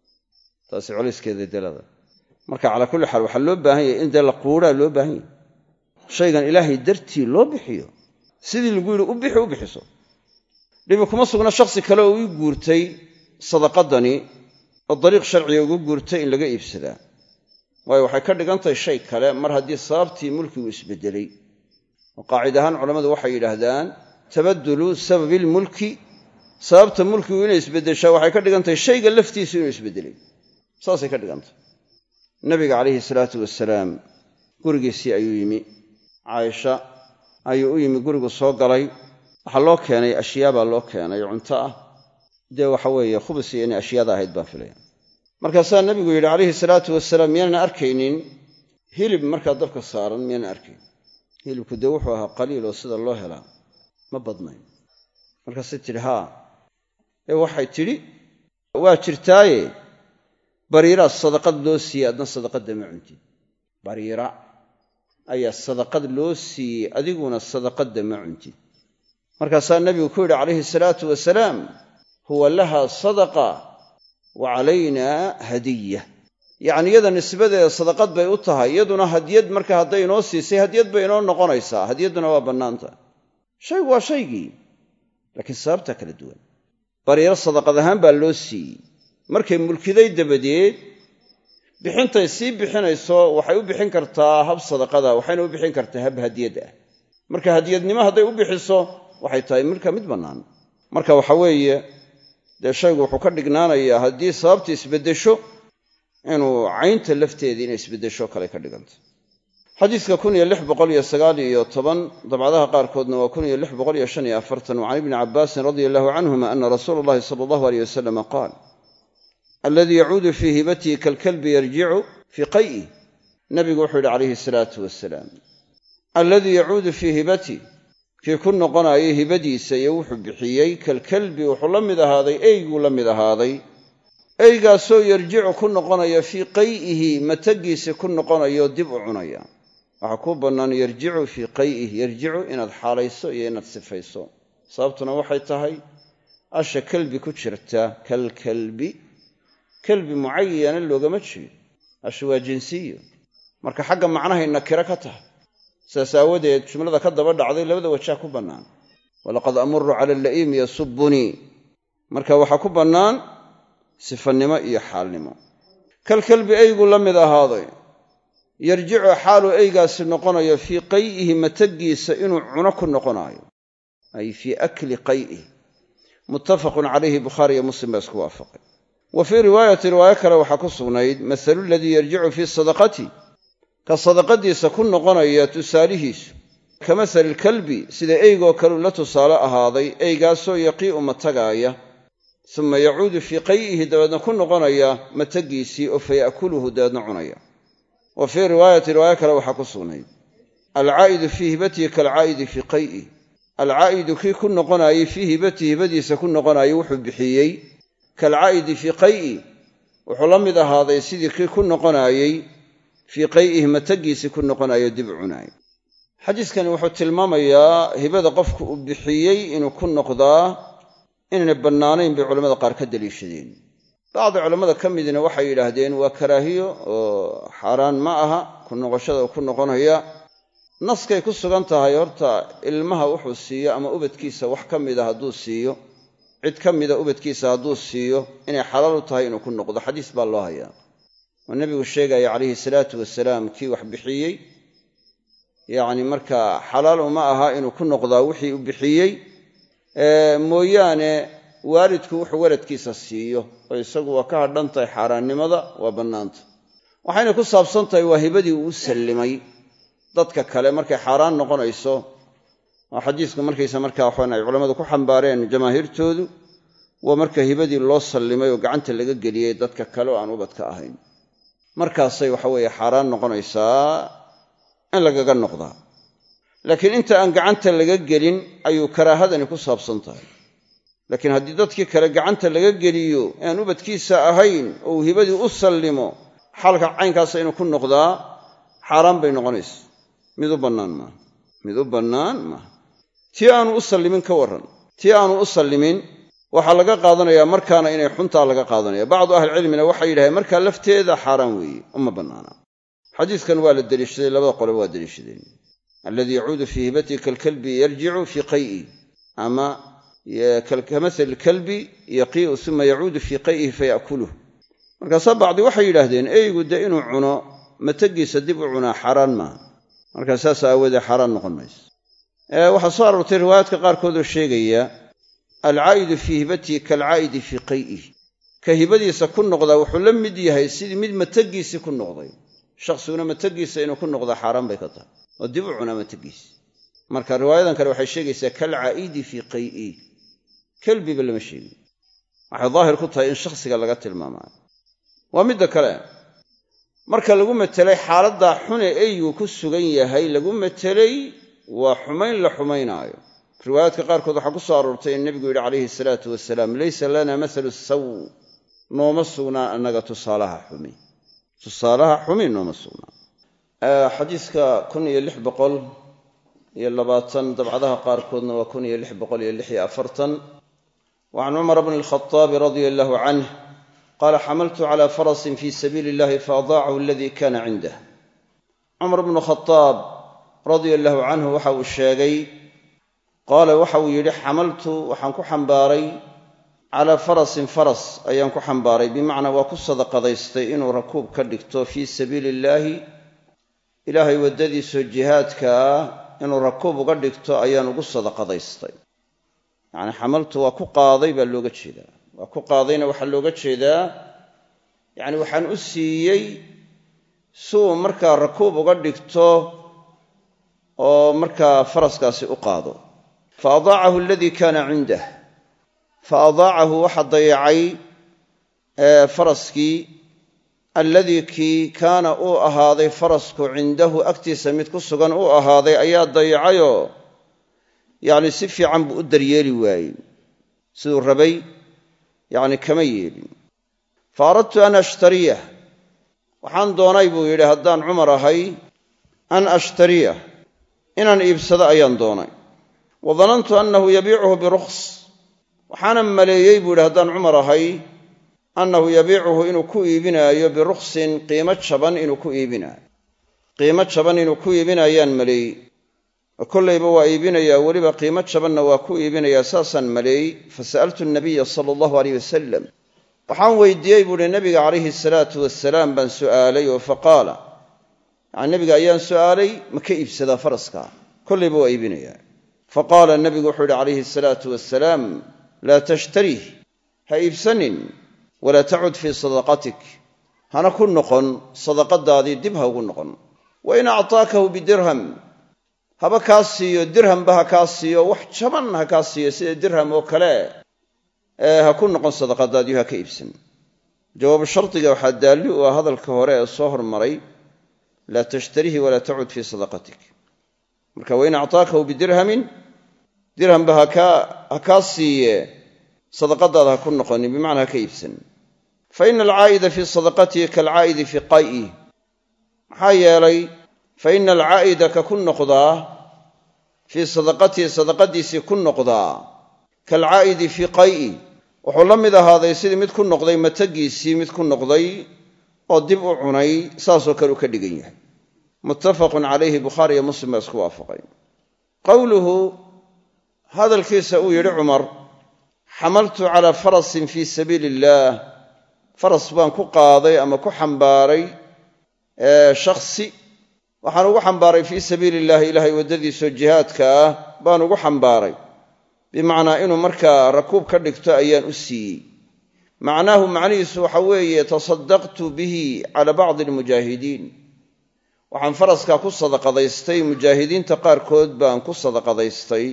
taasi culayskeeda delada marka calaa kulli xaal waxaa loo baahan yahay in dee la quuraa loo baahan yahay shaygan ilaahay dartii loo bixiyo sidii lagu yidhi u bixi u bixiso dhibi kuma sugna shakhsi kale oo ii guurtay sadaqadani oo dariiq sharciga ugu guurtay in laga iibsadaa waayo waxay ka dhigan tahay shay kale mar haddii sababtii mulkigu isbeddelay oo qaacid ahaan culammadu waxay yidhaahdaan tabaddulu sababi lmulki sababta mulkigu inay isbeddeshaa waxay ka dhigan tahay shayga laftiisu inuu isbeddelay saasay ka dhigantahay nabiga calayhi salaatu wasalaam gurigiisii ayuu yimi caaisha ayuu u yimi gurigu soo galay waxaa loo keenay ashyaabaa loo keenay cunto ah dee waxa weeye khubus iyo inay ashyaada ahayd baan filaya markaasaa nabigu yidhi calayhi salaatu wasalaam miyaanan arkaynin hilib markaa dabka saaran miyaanan arkayn hilibku dee wuxuu ahaa qaliil oo sida loo helaa ma badnayn markaasay tidhi haa ee waxay tidhi waa jirtaaye bariiraa sadaqad loo siiyey adna sadaqadda ma cuntid bariira ayaa sadaqad loo siiyey adiguna sadaqadda ma cuntid markaasaa nebigu ku yidhi calayhi salaatu wasalaam huwa lahaa sadaqa wa calaynaa hadiya yacni iyada nisbadeeda sadaqad bay u tahay iyaduna hadiyad marka hadday inoo siisay hadiyad bay inoo noqonaysaa hadiyadduna waa bannaanta shaygu waa shaygii laakiin sababtaa kala duwan bariiro sadaqad ahaan baa loo siiyey markay mulkiday dabadeed bixintay sii bixinayso waxay u bixin kartaa hab sadaqada waxayna u bixin kartaa hab hadiyad ah marka hadiyadnimo hadday u bixiso waxay tahay marka mid bannaan marka waxa weeye dee shaygu wuxuu ka dhignaanayaa haddii sababta isbeddesho inuu caynta lafteedii inay isbeddesho kale ka dhiganta xadiiska kun iyo lix boqol iyo sagaal iyo toban dabcadaha qaarkoodna waa kun iyo lix boqol iyo shan iyo afartan wa can ibni cabbaasin radia allahu canhuma ana rasuula allahi sala allahu aleyh wasalam qaal alladii yacuudu fii hibatihi kalkalbi yarjicu fii qay'ih nabigu wuxuu yidhi calayhi salaatu wasalaam alladii yacuudu fii hibatihi kii ku noqonayay hibadiisa iyo wuxuu bixiyey kalkalbi wuxuu la mid ahaaday eyguu la mid ahaaday eygaasoo yarjicu ku noqonaya fii qay'ihi matagiisi ku noqonayo dib u cunaya waxaa kuu bannaan yarjicu fii qay'ihi yarjicu inaad xaalayso iyo inaad sifayso sababtuna waxay tahay asha kalbi ku jirta kalkalbi kalbi mucayana loogama jeedo asha waa jinsiyo marka xagga macnahay nakiro ka tahay sidaas aawadeed jumlada ka daba dhacday labada wajaa ku bannaan walaqad amuru cala alla'iimi yasubunii marka waxaa ku bannaan sifannimo iyo xaalnimo kalkalbi eygu la mid ahaaday yarjicu xaalu eygaasi noqonayo fii qay'ihi matagiisa inuu cuno ku noqonaayo ay fii akli qay'ihi muttafaqun calayhi bukhaari iyo muslim baa isku waafaqay wa fii riwaayati riwaayo kale waxaa ku sugnayd masalu ladii yarjicu fii sadaqati ka sadaqadiisa ku noqonaya tusaalihiisu ka masali ilkalbi sida eygoo kaleu la tusaale ahaaday eygaasoo yaqii'u matagaaya suma yacuudu fii qay'ihi dabeedna ku noqonaya matagiisii oo faya'kuluhu dabeedna cunaya wa fii riwaayati riwaayo kale waxaa ku sugnayd alcaa'idu fii hibatihi kaalcaa'idi fii qay'ihi alcaa'idu kii ku noqonaayey fii hibatihi hibadiisa ku noqonaayey wuxuu bixiyey kaalcaa'idi fii qay'i wuxuu la mid ahaaday sidii kii ku noqonaayey fii qay'ihi matagiisii ku noqonayo dib u cunaayey xadiiskani wuxuu tilmaamayaa hibada qofku uu bixiyey inuu ku noqdaa inaynay bannaanayn bay culammada qaar ka daliishadeen bacdi culammada ka midna waxay yidhaahdeen waa karaahiyo oo xaaraan ma aha ku noqoshada uu ku noqonaya naskay ku sugan tahay horta ilmaha wuxuu siiyo ama ubadkiisa wax ka mida hadduu siiyo cid ka mida ubadkiisa hadduu siiyo inay xalaal u tahay inuu ku noqdo xadiis baa loo hayaa oo nebigu sheegaya calayhi salaatu wasalaam kii wax bixiyey yacni markaa xalaal uma aha inuu ku noqdaa wixii u bixiyey mooyaane waalidku wuxuu waladkiisa siiyo oo isagu waa ka hadhan tahay xaaraannimada waa bannaanta waxayna ku saabsan tahay waa hibadii uu u sallimay dadka kale markay xaaraan noqonayso oo xadiisku markaysa markaa waxaan ay culammadu ku xambaareen jamaahiirtoodu waa marka hibadii loo sallimay oo gacanta laga geliyey dadka kale oo aan ubadka ahayn markaasay waxa weeye xaaraan noqonaysaa in lagaga noqdaa laakiin inta aan gacanta laga gelin ayuu karaahadani ku saabsan tahay laakiin haddii dadkii kale gacanta laga geliyo ee aan ubadkiisa ahayn oo uu hibadii u sallimo xaalka caynkaasa inuu ku noqdaa xaaraan bay noqonaysa mid u bannaan maaha mid u bannaan maaha tii aanu u sallimin ka warran tii aanu u sallimin waxaa laga qaadanayaa markaana inay xuntaa laga qaadanaya bacdu ahlicilmina waxay yidhahdeen markaa lafteeda xaaraan weeye uma bannaana xadiiskan waa la deliishaday labada qoleba waa deliishadeen alladii yacuudu fii hibatihi kaalkalbi yarjicu fii qay'ihi ama kamasali ilkalbi yaqii'u uma yacuudu fii qay'ihi faya'kuluh markaasaa bacdi waxay yidhaahdeen eygu dee inuu cuno matagiisa dib u cunaa xaaraan maaha markaa saas aawoodee xaaraan noqon mayso waxaa soo aroortay riwaayaadka qaarkood oo sheegaya alcaa'idu fii hibatihi kaalcaa'idi fii qay'ihi ka hibadiisa ku noqdaa wuxuu la mid yahay sidii mid matagiisii ku noqday shakhsiguna matagiisa inuu ku noqdaa xaaraan bay ka tahay oo dib u cunaa matagiisi marka riwaayadan kale waxay sheegaysaa kaalcaa'idi fii qay'ihi kalbiba lama sheegin waxay daahir ku tahay in shakhsiga laga tilmaamaayo waa midda kale marka lagu metelay xaaladdaa xune eygu ku sugan yahay lagu metelay waa xumayn la xumaynaayo riwaayaadka qaarkood waxaa ku soo aroortay in nebigu yidhi calayhi salaatu wasalaam laysa lana masalu saw nooma sugnaa annaga tusaalaha xumi tusaalaha xumi nooma sugnaa xadiiska kun iyo lix boqol iyo labaatan dabcadaha qaarkoodna waa kun iyo lix boqol iyo lix iyo afartan wa can cumar bni alkhataabi radia allahu canh qaala xamaltu cala farasin fii sabiili illahi faadaacahu aladii kana cindah cumar bnu khataab radia allahu canhu waxa uu sheegay qaala waxa uu yidhi xamaltu waxaan ku xambaaray calaa farasin faras ayaan ku xambaaray bimacnaa waa ku sadaqadaystay inuu rakuub ka dhigto fii sabiili illaahi ilaahay waddadiisoo jihaadkaa inuu rakuub uga dhigto ayaan ugu sadaqadaystay yacnii xamaltu waa ku qaaday baa looga jeedaa waa ku qaadayna waxaa looga jeedaa yacni waxaan u siiyey si uu markaa rakuub uga dhigto oo markaa faraskaasi u qaado fa adaacahu aladii kaana cindah fa adaacahu waxa dayacay faraskii alladii kii kaana uu ahaaday farasku cindahu agtiisa mid ku sugan uu ahaaday ayaa dayacayoo yacni si fiican buu u daryeeli waayey siduu rabay yacni kama yeelin fa aradtu an ashtariyah waxaan doonay buu yidhi haddaan cumar ahay an ashtariyah inaan iibsado ayaan doonay wa danantu annahu yabiicuhu birukhs waxaanan maleeyey buu yidhi haddaan cumar ahay annahu yabiicuhu inuu ku iibinaayo birukhsin qiimo jaban inuu ku iibinaayo qiimo jaban inuu ku iibinaayaan maleeyey oo kollayba waa iibinayaa weliba qiimo jabanna waa ku iibinayaa saasaan maleeyey fasa'altu nabiya sala allahu alayh wasalam waxaan weydiiyey buuhi nabiga calayhi salaatu wasalaam baan su'aalay oo faqaala yacni nabiga ayaan su'aalay ma ka iibsadaa faraskaa kollayba waa iibinayaa faqaala nabigu wuxuu yidhi calayhi salaatu wasalaam laa tashtarih ha iibsanin walaa tacud fii sadaqatik hana ku noqon sadaqadaadii dib ha ugu noqon wa in actaakahu bidirham haba kaa siiyo dirhamba ha kaa siiyo wax jaban ha kaa siiyo sida dirham oo kale ee ha ku noqon sadaqadaadii ha ka iibsan jawaabu shardiga waxaa daalli u ah hadalka hore ee soo hormaray laa tashtarihi walaa tacud fii sadaqatik marka wain actaakahu bidirhamin dirhamba ha kaa siiye sadaqadaada ha ku noqonin bimacnaa ha ka iibsan fa ina alcaa'ida fii sadaqatihi kaalcaa'idi fii qay'i maxaa yeelay fa ina alcaa'ida ka ku noqdaa fii sadaqatihi sadaqadiisii ku noqdaa kaalcaa'idi fii qay'i wuxuu la mid ahaaday sidii mid ku noqday matagiisii mid ku noqday oo dib u cunay saasoo kale u ka dhigan yahay muttafaqun calayhi bukhaari iyo muslim baa isku waafaqay qowluhu hadalkiisa uu yidhi cumar xamaltu calaa farasin fii sabiili illaah faras baan ku qaaday ama ku xambaaray shakhsi waxaan ugu xambaaray fii sabiili illaahi ilaahay waddadiisoo jihaadka ah baan ugu xambaaray bimacnaa inuu markaa rakuub ka dhigto ayaan u siiyey macnaahu macnihiisu waxa weeye tasaddaqtu bihi calaa bacdi almujaahidiin waxaan faraskaa ku sadaqadaystay mujaahidiinta qaarkood baan ku sadaqadaystay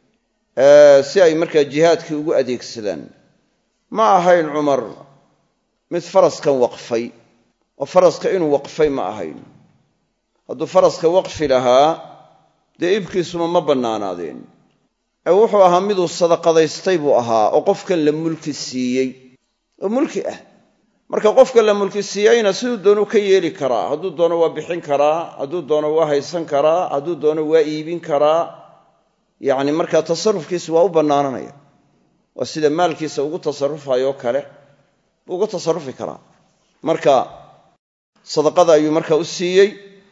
si ay markaa jihaadkii ugu adeegsadaan ma ahayn cumar mid faraskan waqfay oo faraska inuu waqfay ma ahayn hadduu faraska waqfi lahaa dee iibkiisuma ma bannaanaadeen ee wuxuu ahaa miduu sadaqadaystay buu ahaa oo qofkan la mulki siiyey oo mulki ah marka qofka la mulki siiyeyna siduu doono ka yeeli karaa hadduu doono waa bixin karaa hadduu doono waa haysan karaa hadduu doono waa iibin karaa yacni markaa tasarufkiisa waa u bannaananaya waa sida maalkiisa ugu tasarufayoo kale buu ugu tasarufi karaa marka sadaqada ayuu markaa u siiyey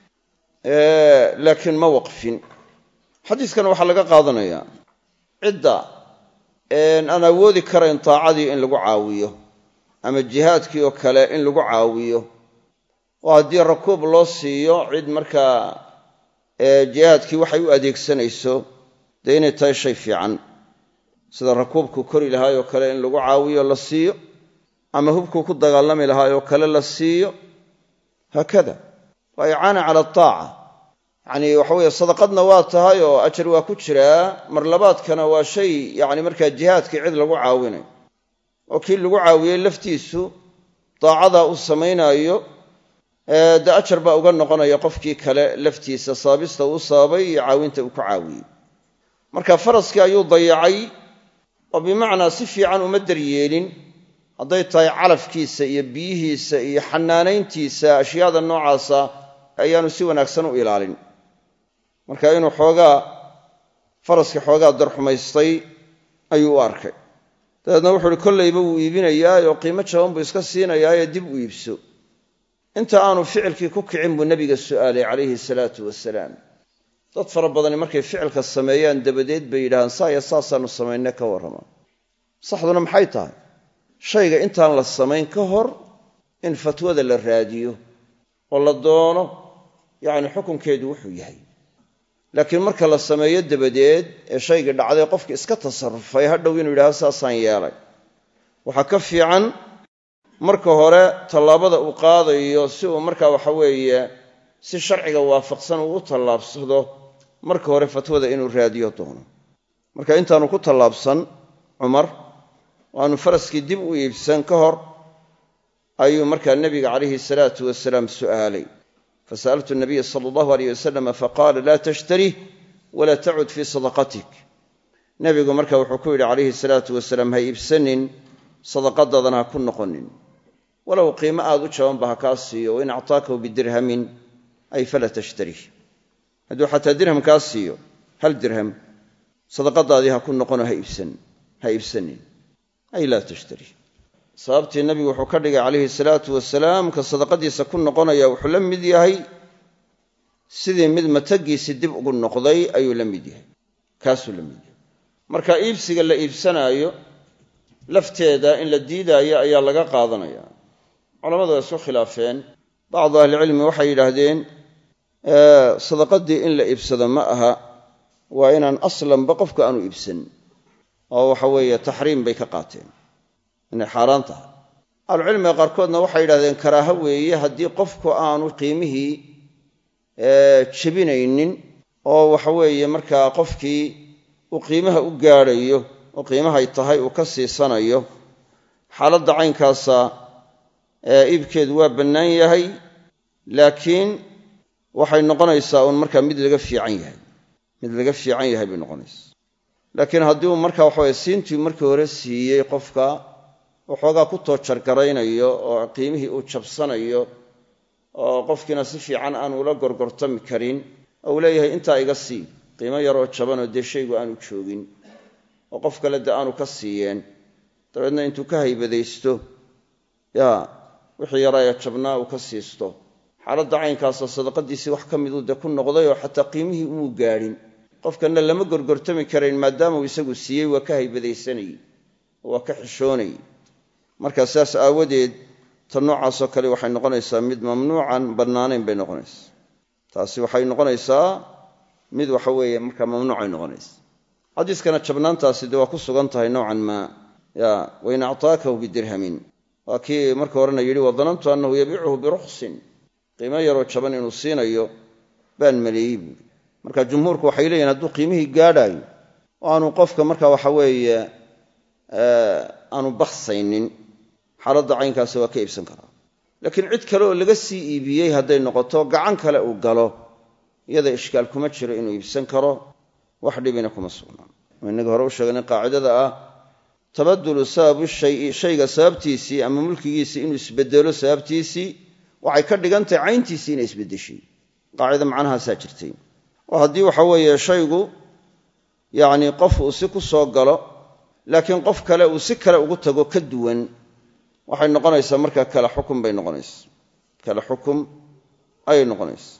laakiin ma waqfin xadiiskan waxaa laga qaadanayaa cidda aan awoodi karayn taacadii in lagu caawiyo ama jihaadkii oo kale in lagu caawiyo oo haddii rakuub loo siiyo cid markaa jihaadkii waxay u adeegsanayso dee inay tahay shay fiican sida rakuubku kori lahaayoo kale in lagu caawiyo la siiyo ama hubkuu ku dagaalami lahaayoo kale la siiyo haakada waa icaana cala ataaca yacni waxa weeye sadaqadna waa tahay oo ajar waa ku jiraa mar labaadkana waa shay yacni markaa jihaadkii cid lagu caawinayo oo kii lagu caawiyey laftiisu daacadaa uu samaynaayo dee ajar baa uga noqonaya qofkii kale laftiisa saabista uu sababay iyo caawinta uu ku caawiyey marka faraskii ayuu dayacay oo bimacnaa si fiican uma daryeelin hadday tahay calafkiisa iyo biyihiisa iyo xanaanayntiisa ashyaada noocaasa ayaanu si wanaagsan u ilaalin marka inuu xoogaa faraskii xoogaa darxumaystay ayuu u arkay dabeedna wuxuu uhi kollayba wuu iibinayaa oo qiimo jaban buu iska siinayaayee dib u iibso inta aanu ficilkii ku kicin buu nebiga su'aalay calayhi salaatu wasalaam dad fara badani markay ficilka sameeyaan dabadeed bay yidhahaan saa iyo saasaannu samayne ka warrama saxduna maxay tahay shayga intaan la samayn ka hor in fatwada la raadiyo oo la doono yacni xukunkeedu wuxuu yahay laakiin marka la sameeyo dabadeed ee shaygii dhacday qofki iska tasarrufay hadhow inuu yidhahdo saasaan yeelay waxaa ka fiican marka hore tallaabada uu qaadayo si uu markaa waxa weeye si sharciga waafaqsan uu u tallaabsado marka hore fatwada inuu raadiyo doono marka intaanu ku tallaabsan cumar waanu faraskii dib u iibsan ka hor ayuu markaa nebiga calayhi salaatu wasalaam su'aalay fasa'altu nabiya sala allahu alayh wasalam faqaala laa tashtarih walaa tacud fii sadaqatik nebigu marka wuxuu ku yidhi calayhi salaatu wasalaam ha iibsanin sadaqadaadana ha ku noqonin walow qiimo aad u jabanba ha kaa siiyo wain actaakahu bidirhamin ay falaa tashtari hadduu xataa dirham kaa siiyo hal dirham sadaqadaadii ha ku noqono ha iibsan ha iibsanin ay laa tashtari sababtii nebigu wuxuu ka dhigay calayhi salaatu wasalaam ka sadaqadiisa ku noqonaya wuxuu la mid yahay sidii mid matagiisii dib ugu noqday ayuu la mid yahay kaasuu la mid yahay marka iibsiga la iibsanaayo lafteeda in la diidaayo ayaa laga qaadanaya culammadu waa isku khilaafeen bacdu ahlicilmi waxay yidhaahdeen sadaqadii in la iibsado ma aha waa inaan aslanba qofku aanu iibsan oo waxa weeye taxriim bay ka qaateen inay xaaraan tahay ahlucilmiga qaarkoodna waxay yidhahdeen karaaho weeye haddii qofku aanu qiimihii jebinaynin oo waxa weeye markaa qofkii uu qiimaha u gaadhayo oo qiimahay tahay uu ka siisanayo xaaladda caynkaasa iibkeedu waa bannaan yahay laakiin waxay noqonaysaa uun markaa mid laga fiican yahay mid laga fiican yahay bay noqonaysaa laakiin haddii uu markaa waxaweye siintii markii hore siiyey qofka waxoogaa ku toojargaraynayo oo qiimihii uu jabsanayo oo qofkiina si fiican aan ula gorgortami karin oo uu leeyahay intaa iga sii qiimo yaroo jabanoo dee shaygu aanu joogin oo qof kale de aanu ka siiyeen dabeedna intuu ka haybadaysto yaa wixii yaraa ee jabnaa uu ka siisto xaaladda caynkaasa sadaqadiisii wax ka miduu dee ku noqday oo xataa qiimihii umuu gaadhin qofkanna lama gorgortami karayn maadaama uu isagu siiyey waa ka haybadaysanayey oo waa ka xishoonayey markaa sidaas aawadeed ta noocaasoo kale waxay noqonaysaa mid mamnuucan bannaanayn bay noqonaysaa taasi waxay noqonaysaa mid waxa weeye markaa mamnuucay noqonaysa xadiiskana jabnaantaasi dee waa ku sugan tahay nowcan maa ya wain actaakahu bidirhamin waa kii marka horena yidhi wadanantu annahu yabiicuhu birukhsin qiimo yaroo jaban inuu siinayo baan maleeyey buuri marka jumhuurku waxay leeyihin hadduu qiimihii gaadhaayo oo aanu qofka marka waxa weeye aanu baksaynin xaaladda caynkaasi waa ka iibsan karaa laakiin cid kale oo laga sii iibiyey hadday noqoto gacan kale uu galo iyada ishkaal kuma jiro inuu iibsan karo wax dhibina kuma sugnaan innaga hore u sheegnay qaacidada ah tabadulu sababu shayi shayga sababtiisii ama mulkigiisii inuu isbedelo sababtiisii waxay ka dhigan tahay cayntiisii inay isbeddeshay qaacida macnahaasaa jirtay oo haddii waxa weeye shaygu yacni qof uu si ku soo galo laakiin qof kale uu si kale ugu tago ka duwan waxay noqonaysaa markaa kala xukum bay noqonaysaa kala xukum ayay noqonaysaa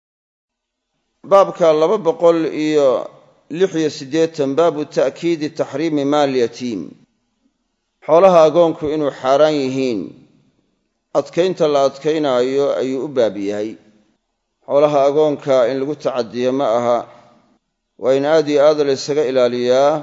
baabka laba boqol iyo lix iyo siddeetan baabu ta'kiidi taxriimi maal yatiim xoolaha agoonku inuu xaaraan yihiin adkaynta la adkaynaayo ayuu u baab yahay xoolaha agoonka in lagu tacadiyo ma aha waa in aad iyo aad la ysaga ilaaliyaa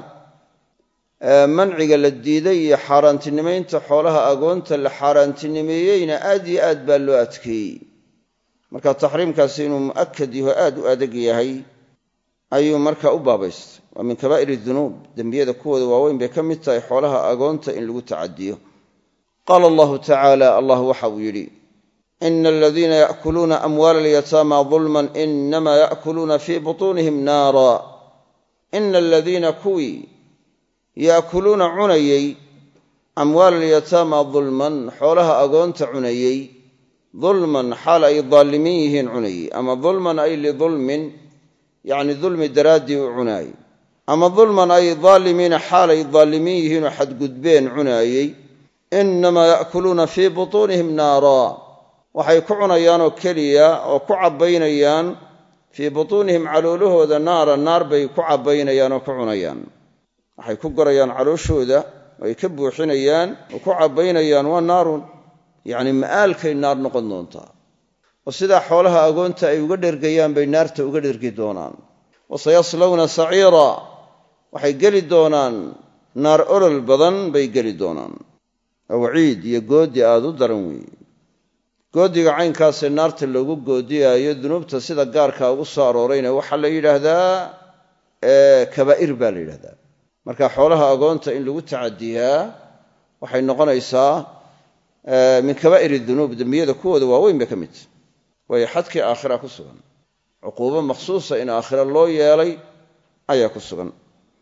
manciga la diiday iyo xaaraantinimaynta xoolaha agoonta la xaaraantinimeeyeyna aad iyo aad baa loo adkeeyey marka taxriimkaasi inuu mu'akad yaho aad u adag yahay ayuu marka u baabaystay waa min kabaa'ir dunuub dembiyada kuwooda waaweyn bay ka mid tahay xoolaha agoonta in lagu tacadiyo qaala allahu tacaala allah waxa uu yidhi ina aladiina ya'kuluuna amwaala alyataama dulman inama ya'kuluuna fii butuunihim naara ina aladiina kuwii ya'kuluuna cunayey amwaala alyataama dulman xoolaha agoonta cunayey dulman xaal ay daalimiin yihiin cunayey ama dulman ay lidulmin yacni dulmi daraaddii u cunaayey ama dulman ay daalimiina xaal ay daalimiin yihiinoo xadgudbeen cunaayey innamaa ya'kuluuna fii butuunihim naara waxay ku cunayaanoo keliya oo ku cabbaynayaan fii butuunihim caloolahooda naara naar bay ku cabbaynayaan oo ku cunayaan waxay ku gorayaan calooshooda oo ay ka buuxinayaan oo ku cabbaynayaan waa naarun yacni ma'aalkay naar noqon doontaa oo sidaa xoolaha agoonta ay uga dhergayaan bay naarta uga dhergi doonaan wasayaslawna saciira waxay geli doonaan naar olol badan bay geli doonaan waciid iyo goodi aad u daran weeye goodiga caynkaasee naarta loogu goodiyaayo dunuubta sida gaarkaa ugu soo aroorayna waxaa la yidhaahdaa kabaa'ir baa la yidhahdaa marka xoolaha agoonta in lagu tacadiyaa waxay noqonaysaa min kabaa'ir dunuub dembiyada kuwooda waaweyn bay ka mid tahay waayo xadkii aakhira ku sugan cuquubo makhsuusa in aakhira loo yeelay ayaa ku sugan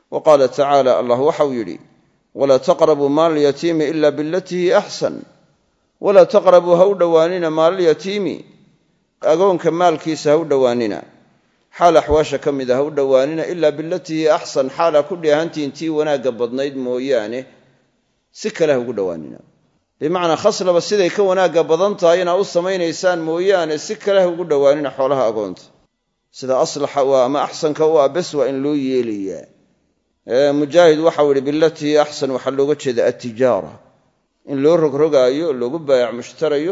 wa qaala tacaala allah waxau yidhi walaa taqrabuu maala alyatiimi ila bilatii hiya axsan walaa taqrabuu ha u dhowaanina maalalyatiimi agoonka maalkiisa ha u dhowaanina xaal axwaasha ka mid a ha u dhowaanina ilaa bilatii hiya axsan xaalaa ku dheehantihiin tii wanaagga badnayd mooyaane si kale ha ugu dhowaanina bimacnaa khaslaba siday ka wanaagga badan tahay inaa u samaynaysaan mooyaane si kale ha ugu dhowaanina xoolaha agoonta sida aslaxa u ah ama axsanka u ah bes waa in loo yeelayaa mujaahid waxau idhi bilatii hiya axsan waxaa looga jeeda attijaara in loo rogrogaayo oo loogu baayac mushtarayo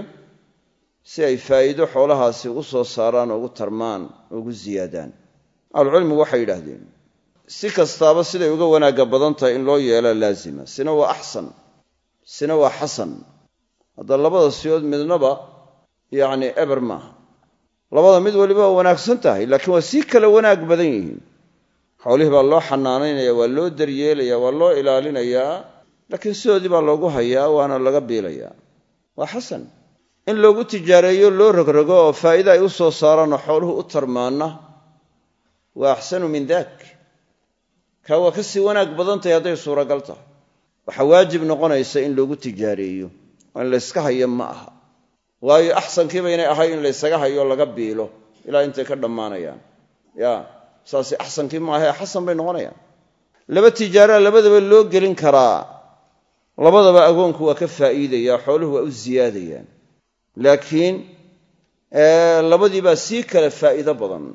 si ay faa'iido xoolahaasi ugu soo saaraan oo ugu tarmaan oo ugu ziyaadaan ahlucilmigu waxay yidhaahdeen si kastaaba siday uga wanaagga badan tahay in loo yeelaa laazima sina waa axsan sina waa xasan hadda labada siyood midnaba yacni eber maaha labada mid waliba waa wanaagsan tahay laakiin waa sii kala wanaag badan yihiin xoolihii baa loo xanaanaynaya waa loo daryeelaya waa loo ilaalinayaa laakiin sidoodii baa loogu hayaa waana laga biilayaa waa xasan in loogu tijaareeyo loo rogrogo oo faa'iida ay u soo saaraanoo xooluhu u tarmaanna waa axsanu min daak kaa waa ka sii wanaag badan tahay hadday suuragal tahay waxaa waajib noqonaysa in loogu tijaareeyo oo in layska hayo ma aha waayo axsankiiba inay ahay in laysaga hayo laga biilo ilaa intay ka dhammaanayaan ya saasi axsankii maahae xasan bay noqonayaan laba tijaaraa labadaba loo gelin karaa labadaba agoonku waa ka faa'iidaya xooluhu waa u ziyaadayaan laakiin labadii baa sii kale faa'iido badan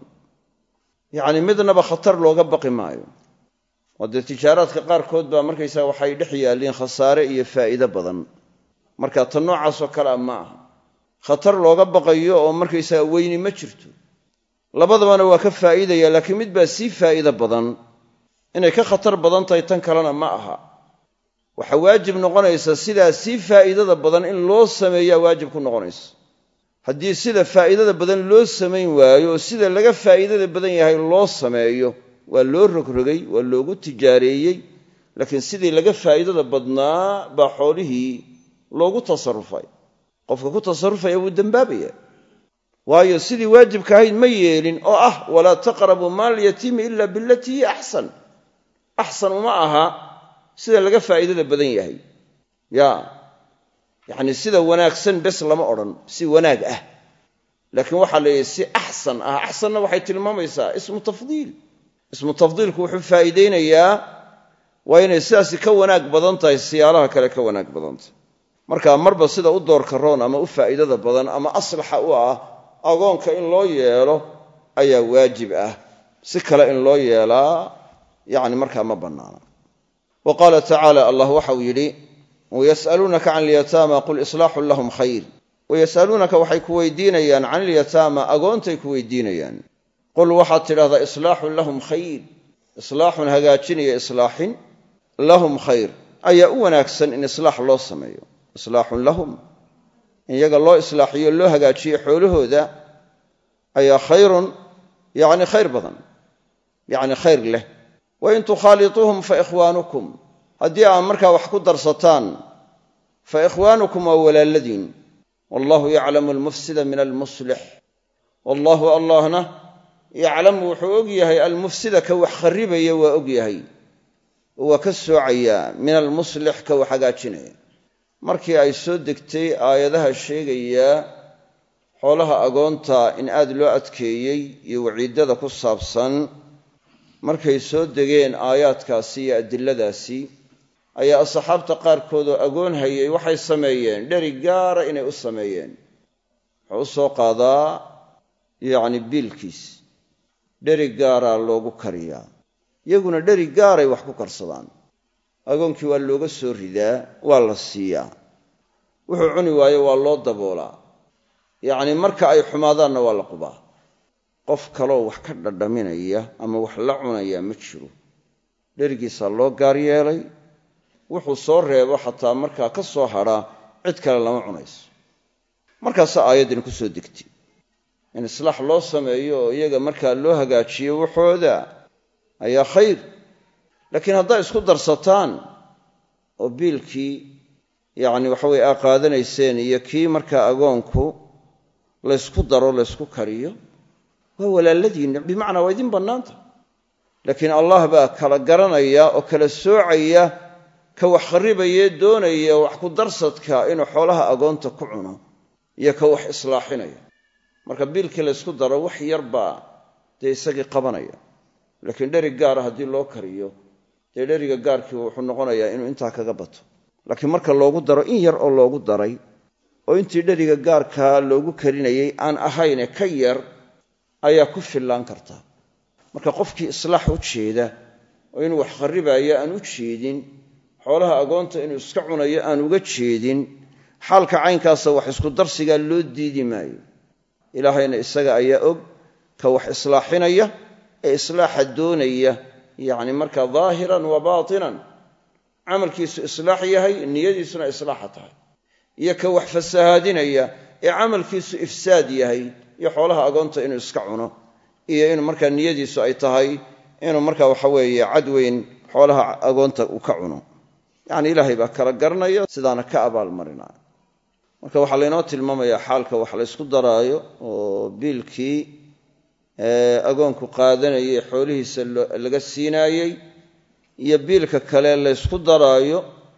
yacni midnaba khatar looga baqi maayo oo dee tijaaraadka qaarkood baa markaysaga waxay dhex yaalliin khasaare iyo faa'iido badan marka tan noocaasoo kale a ma aha khatar looga baqayo oo markaysaga weyni ma jirto labadabana waa ka faa'iidaya laakiin mid baa sii faa'iido badan inay ka khatar badan tahay tan kalena ma aha waxaa waajib noqonaysa sidaa sii faa'iidada badan in loo sameeyaa waajib ku noqonaysa haddii sida faa'iidada badan loo samayn waayo oo sida laga faa'iidada badan yahay loo sameeyo waa loo rogrogay waa loogu tijaareeyey laakiin sidii laga faa'iidada badnaa baa xoolihii loogu tasarrufay qofka ku tasarrufaya wuu dembaabaya waayo sidii waajibka ahayd ma yeelin oo ah walaa taqrabuu maala alyatiimi ila bilatii hiya axsan axsan uma aha sida laga faa'iidada badan yahay ya yacni sida wanaagsan bes lama odhan si wanaag ah laakiin waxaa la yidhi si axsan ah axsanna waxay tilmaamaysaa ismu tafdiil ismu tafdiilku wuxuu faa'iidaynayaa waa inay sidaasi ka wanaag badan tahay siyaalaha kale ka wanaag badan tahay marka marba sida u doorka roon ama u faa'iidada badan ama aslaxa u ah agoonka in loo yeelo ayaa waajib ah si kale in loo yeelaa yacni markaa ma bannaana wa qaala tacaala allah waxau yidhi wayas'aluunaka can alyataama qul islaaxun lahum khayr wayas'aluunaka waxay ku weydiinayaan can alyataama agoontay ku weydiinayaan qul waxaad tidhahdaa islaaxun lahum khayr islaaxun hagaajinaya islaaxin lahum khayr ayaa u wanaagsan in islaax loo sameeyo islaaxun lahum in iyaga loo islaaxiyo loo hagaajiyo xoolahooda ayaa khayrun yacni khayr badan yacni khayr leh wain tukhaaliuuhum fa ikhwaanukum haddii aad markaa wax ku darsataan fa ikhwaanukum waa walaaladiin wallahu yaclamu almufsida min almuslix wallahu allahna yaclamu wuxuu og yahay almufsida ka wax kharribaya waa og yahay oo waa ka soocayaa min almuslix ka wax hagaajinaya markii ay soo degtay aayadaha sheegayaa xoolaha agoonta in aad loo adkeeyey iyo waciidada ku saabsan markay soo degeen aayaadkaasi iyo adiladaasi ayaa asxaabta qaarkood oo agoon hayay waxay sameeyeen dheri gaara inay u sameeyeen wuxuu u soo qaadaa yacni biilkiis dheri gaaraa loogu kariyaa iyaguna dheri gaaray wax ku karsadaan agoonkii waa looga soo ridaa waa la siiyaa wuxuu cuni waayo waa loo daboolaa yacni marka ay xumaadaanna waa la qubaa qof kaloo wax ka dhadhaminaya ama wax la cunaya ma jiro dherigiisaa loo gaar yeelay wuxuu soo reebo xataa markaa ka soo hadhaa cid kale lama cunayso markaasaa aayaddani ku soo degtay in islaax loo sameeyo oo iyaga markaa loo hagaajiyo waxooda ayaa khayr laakiin haddaa isku darsataan oo biilkii yacni waxa weye aa qaadanayseen iyo kii markaa agoonku laysku daro laysku kariyo waa walaaladiinna bimacnaa waa idin bannaanta laakiin allah baa kala garanaya oo kala soocaya ka wax kharribaye doonaya wax ku darsadka inuu xoolaha agoonta ku cuno iyo ka wax islaaxinaya marka biilkii la isku daro wax yar baa dee isagii qabanaya laakiin dheri gaara haddii loo kariyo dee dheriga gaarkii wuxuu noqonayaa inuu intaa kaga bato laakiin marka loogu daro in yar oo loogu daray oo intii dheriga gaarkaa loogu karinayay aan ahayne ka yar ayaa ku fillaan karta marka qofkii islaax u jeeda oo inuu wax kharribaya aan u jeedin xoolaha agoonta inuu iska cunayo aan uga jeedin xaalka caynkaasa wax isku darsigaa loo diidi maayo ilaahayna isaga ayaa og ka wax islaaxinaya ee islaaxa doonaya yacni markaa daahiran wa baatinan camalkiisu islaax yahay niyadiisuna islaaxa tahay iyo ka wax fasahaadinaya ee camalkiisu ifsaad yahay iyo xoolaha agoonta inuu iska cuno iyo inuu markaa niyadiisu ay tahay inuu markaa waxa weeye cadweyn xoolaha agoonta uu ka cuno yacni ilaahay baa kala garanaya sidaana ka abaalmarinaya marka waxaa laynoo tilmaamayaa xaalka wax la ysku daraayo oo biilkii agoonku qaadanayay xoolihiisa laga siinaayey iyo biilka kale la ysku daraayo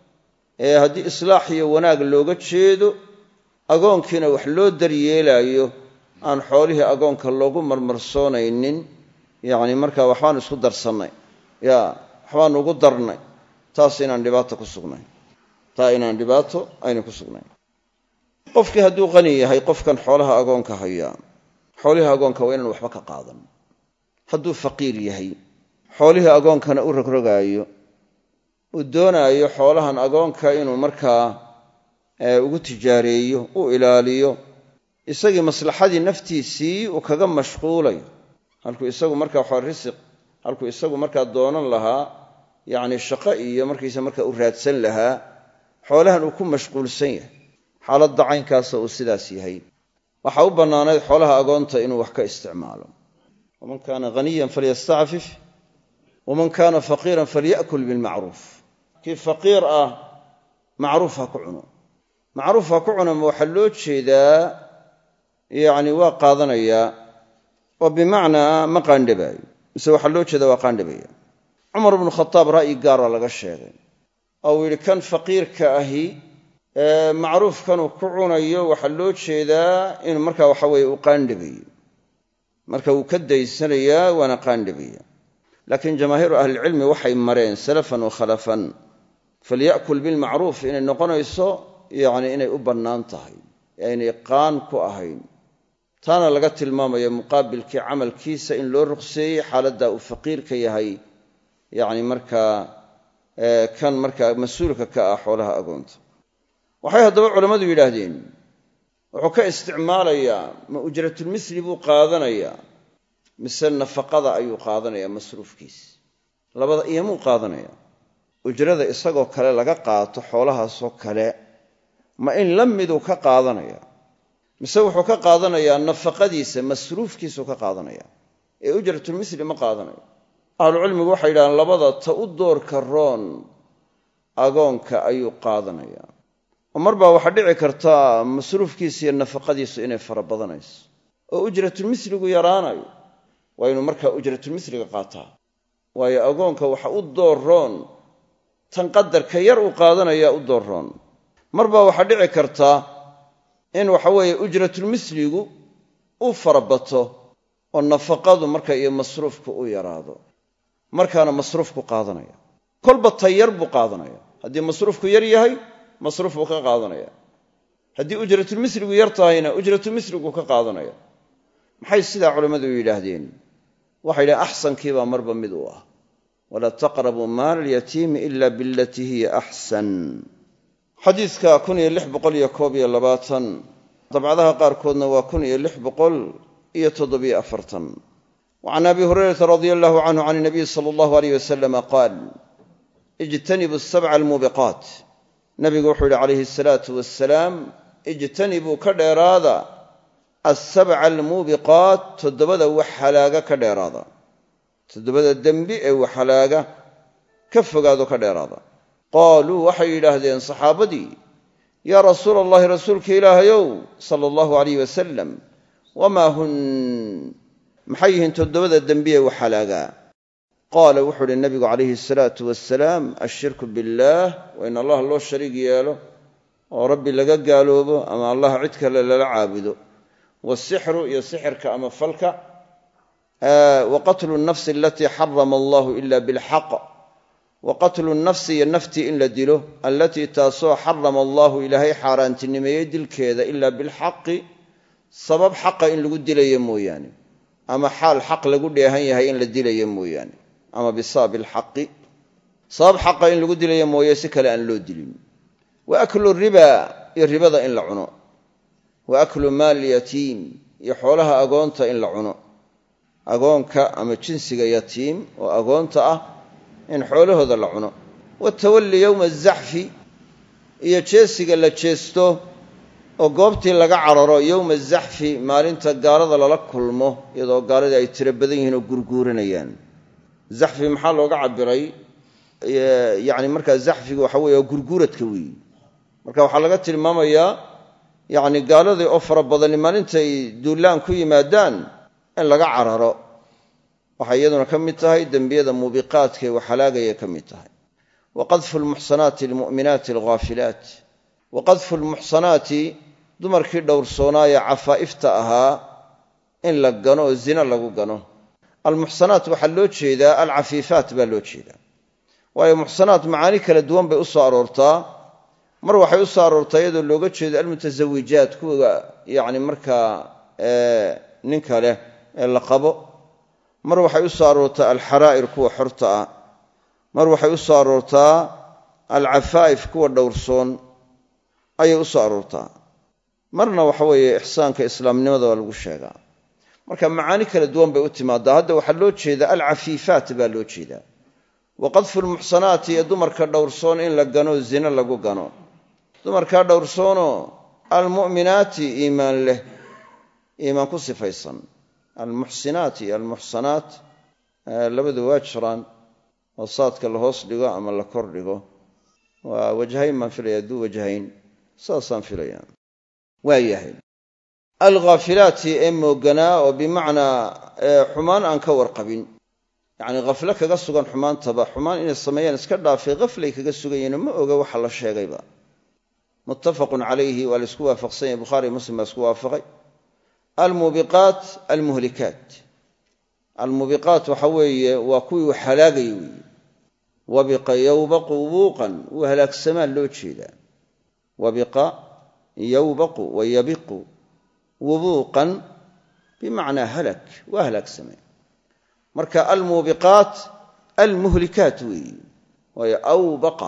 ee haddii islaax iyo wanaag looga jeedo agoonkiina wax loo daryeelaayo aan xoolihii agoonka loogu marmarsoonaynin yacni markaa waxbaanu isku darsannay ya waxbaanu ugu darnay taas inaan dhibaato ku sugnayn taa inaan dhibaato ayna ku sugnayn qofkii hadduu qani yahay qofkan xoolaha agoonka hayaa xoolihii agoonka waa inaan waxba ka qaadan hadduu faqiir yahay xoolihii agoonkana u rogrogaayo uu doonaayo xoolahan agoonka inuu markaa ugu tijaareeyo u ilaaliyo isagii maslaxadii naftiisii uu kaga mashquulay halkuu isagu markaa waxa risiq halkuu isagu markaa doonan lahaa yacni shaqo iyo markiisa markaa u raadsan lahaa xoolahan uu ku mashquulsan yahay xaaladda caynkaasa uu sidaas yahay waxaa u bannaanayd xoolaha agoonta inuu wax ka isticmaalo waman kaana haniyan falyastacfif waman kaana faqiiran falya'kul bilmacruuf kii faqiir ah macruuf ha ku cuno macruuf ha ku cuno ma waxaa loo jeedaa yacni waa qaadanayaa oo bimacnaa ma qaandhabaayo mise waxaa loo jeedaa waa qaandhabaya cumar ibnu khataab ra'yi gaara laga sheegay oo uu yidhi kan faqiirka ahi macruufkanuu ku cunayo waxaa loo jeedaa inuu markaa waxa weeye uu qaandhabayo marka wuu ka daysanayaa waana qaandhabaya laakiin jamaahiiru ahlilcilmi waxay mareen salafan wa khalafan falya'kul bilmacruuf inay noqonayso yacni inay u bannaan tahay ee aynay qaan ku ahayn taana laga tilmaamayo muqaabilkii camalkiisa in loo ruqseeyey xaaladdaa uu faqiirka yahay yacni markaa kan markaa mas-uulka ka ah xoolaha agoonta waxay haddaba culammadu yidhaahdeen wuxuu ka isticmaalayaa ma ujratulmisli buu qaadanayaa mise nafaqada ayuu qaadanayaa masruufkiisa labada iyomuu qaadanayaa ujrada isagoo kale laga qaato xoolahaasoo kale ma in la miduu ka qaadanaya mise wuxuu ka qaadanayaa nafaqadiisa masruufkiisuu ka qaadanaya ee ujratulmisli ma qaadanayo ahlucilmigu waxay yidhahdeen labada ta u doorka roon agoonka ayuu qaadanayaa oo mar baa waxaa dhici karta masruufkiisa iyo nafaqadiisu inay fara badanayso oo ujratulmisligu yaraanayo waa inuu markaa ujratulmisliga qaataa waayo agoonka waxa u doorroon tan qadarka yar uu qaadanayaa u doorroon mar baa waxaa dhici karta in waxa weeye ujratulmisligu u farabato oo nafaqadu marka iyo masruufku u yaraado markaana masruufku qaadanaya kolba tayar buu qaadanaya haddii masruufku yar yahay masruuf buu ka qaadanaya haddii ujratulmisligu yar tahayna ujratulmisligu ka qaadanaya maxay sidaa culammadu yidhaahdeen waxay yidhahdeen axsankiibaa marba mid u ah walaa taqrabuu maala alyatiimi ila bilatii hiya axsan xadiidka kun iyo lix boqol iyo koob iyo labaatan dabcadaha qaarkoodna waa kun iyo lix boqol iyo toddobiyo afartan wacan abi hurayrata radia allahu canhu can inabiyi sala allahu alayh wasalama qaal ijtanibuu sabca almuubiqaat nabigu wuxuu yidhi calayhi asalaatu wassalaam ijtanibuu ka dheeraada asabca almuubiqaat toddobada wax halaaga ka dheeraada toddobada dembi ee wax halaaga ka fogaado ka dheeraada qaaluu waxay yidhaahdeen saxaabadii yaa rasuula allahi rasuulka ilaahayow sala allahu alayh wasalam wamaa hun maxay yihiin toddobada dembi ee wax halaagaa qaala wuxuu uhi nabigu calayhi asalaatu wassalaam ashirku billaah waa in allah loo shariig yeelo oo rabbi laga gaaloobo ama allah cid kale lala caabudo wasixru iyo sixirka ama falka wa qatlu nafsi alatii xarama allahu ila bilxaq wa qatlu nafsi iyo naftii in la dilo allatii taasoo xarama allahu ilaahay xaaraantinimeeyey dilkeeda ilaa bilxaqi sabab xaqa in lagu dilayo mooyaane ama xaal xaq lagu dheehan yahay in la dilayo mooyaane ama bisabab alxaqi sabab xaqa in lagu dilayo mooye si kale aan loo dilin wa aklu riba iyo ribada in la cuno wa aklu maal yatiim iyo xoolaha agoonta in la cuno agoonka ama jinsiga yatiim oo agoonta ah in xoolahooda la cuno watawalli yowma azaxfi iyo jeesiga la jeesto oo goobtii laga cararo yowma azaxfi maalinta gaalada lala kulmo iyadoo gaaladii ay tiro badan yihiin oo gurguuranayaan zaxfi maxaa looga cabiray yani markaa zaxfiga waxa weeye gurguuradka weeye marka waxaa laga tilmaamayaa yani gaaladii oo fara badani maalintay duulaan ku yimaadaan in laga cararo waxay iyaduna ka mid tahay dembiyada muubiqaadka ee waxalaagaya ka mid tahay wa qadfu lmuxsanaati almu'minaati alghaafilaat wa qadfu lmuxsanaati dumarkii dhowrsoonaaye cafaa'ifta ahaa in la gano oo zina lagu gano almuxsanaat waxaa loo jeedaa alcafiifaat baa loo jeedaa waayo muxsanaat macaani kala duwan bay u soo aroortaa mar waxay u soo aroortaa iyadoo looga jeedo almutasawijaat kuwa yani markaa ninka leh ee la qabo mar waxay u soo aroortaa alxaraa'ir kuwa xorta ah mar waxay u soo aroortaa alcafaa'if kuwa dhowrsoon ayay u soo aroortaa marna waxa weeye ixsaanka islaamnimada waa lagu sheegaa marka macaani kala duwan bay u timaadaa hadda waxaa loo jeedaa alcafiifaat baa loo jeedaa wa qadfu lmuxsanaati ee dumarka dhowrsoon in la gano zina lagu gano dumarkaa dhowrsoonoo almu'minaati iimaan leh iimaan ku sifaysan almuxsinaat iyo almuxsanaat labadu waa jiraan oo saadka la hoos dhigo ama la kor dhigo waa wajhayn baan filaya duu wajhayn saasaan filaya waa yahay alghaafilaati ee mooganaa oo bimacnaa xumaan aan ka warqabin yacni khaflo kaga sugan xumaantaba xumaan inay sameeyaan iska dhaafay khaflay kaga sugayiino ma oga waxa la sheegayba muttafaqun calayhi waa la isku waafaqsan yahay bukhaari muslim baa isku waafaqay almuubiqaat almuhlikaat almuubiqaat waxa weeye waa kuwii wax halaagaya weeye wabiqa yowbaqu wubuuqan wuu halaagsamaan loo jeedaa wabiqa yowbaqu wa yabiqu wubuuqan bimacnaa halak waa halaagsameen marka almuubiqaat almuhlikaat weeye waayo awbaqa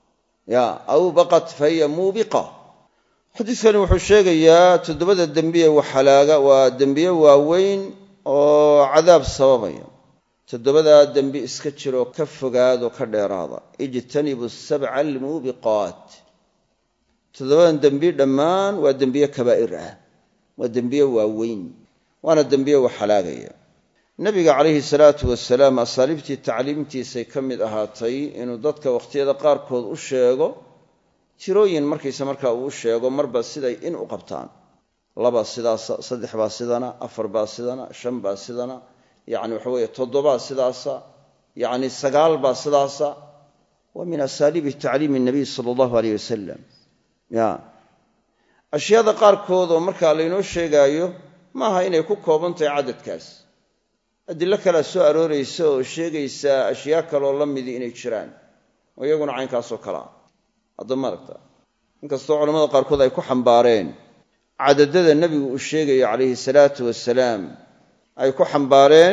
ya awbaqat fahiya muubiqa xadiiskani wuxuu sheegayaa toddobada dembiye wax halaaga waa dembiye waaweyn oo cadaab sababaya toddobadaa dembi iska jiroo ka fogaadoo ka dheeraada ijtanibu sabca almuubiqaat toddobadan dembi dhammaan waa dembiye kabaa'ir ah waa dembiye waaweyn waana dembiye wax halaagaya nabiga calayhi salaatu wasalaam asaaliibtii tacliimtiisay ka mid ahaatay inuu dadka wakhtiyada qaarkood u sheego tirooyin markaysa markaa uu sheego marba siday in u qabtaan laba sidaasa saddex baa sidana afar baa sidana shan baa sidana yani waxa weeye toddobaa sidaasa yani sagaal baa sidaasa wa min asaaliibi tacliimi nabiy sala allahu aleyh wasalam ya ashyaada qaarkood oo markaa laynoo sheegaayo maaha inay ku kooban tahay cadadkaas adilo kalea soo arooraysa oo sheegaysa ashyaa kaloo la midii inay jiraan oo iyaguna caynkaasoo kalea hadda maaragta inkastoo culamada qaarkood ay ku xambaareen cadadada nebigu uu sheegayo calayhi salaatu wasalaam ay ku xambaareen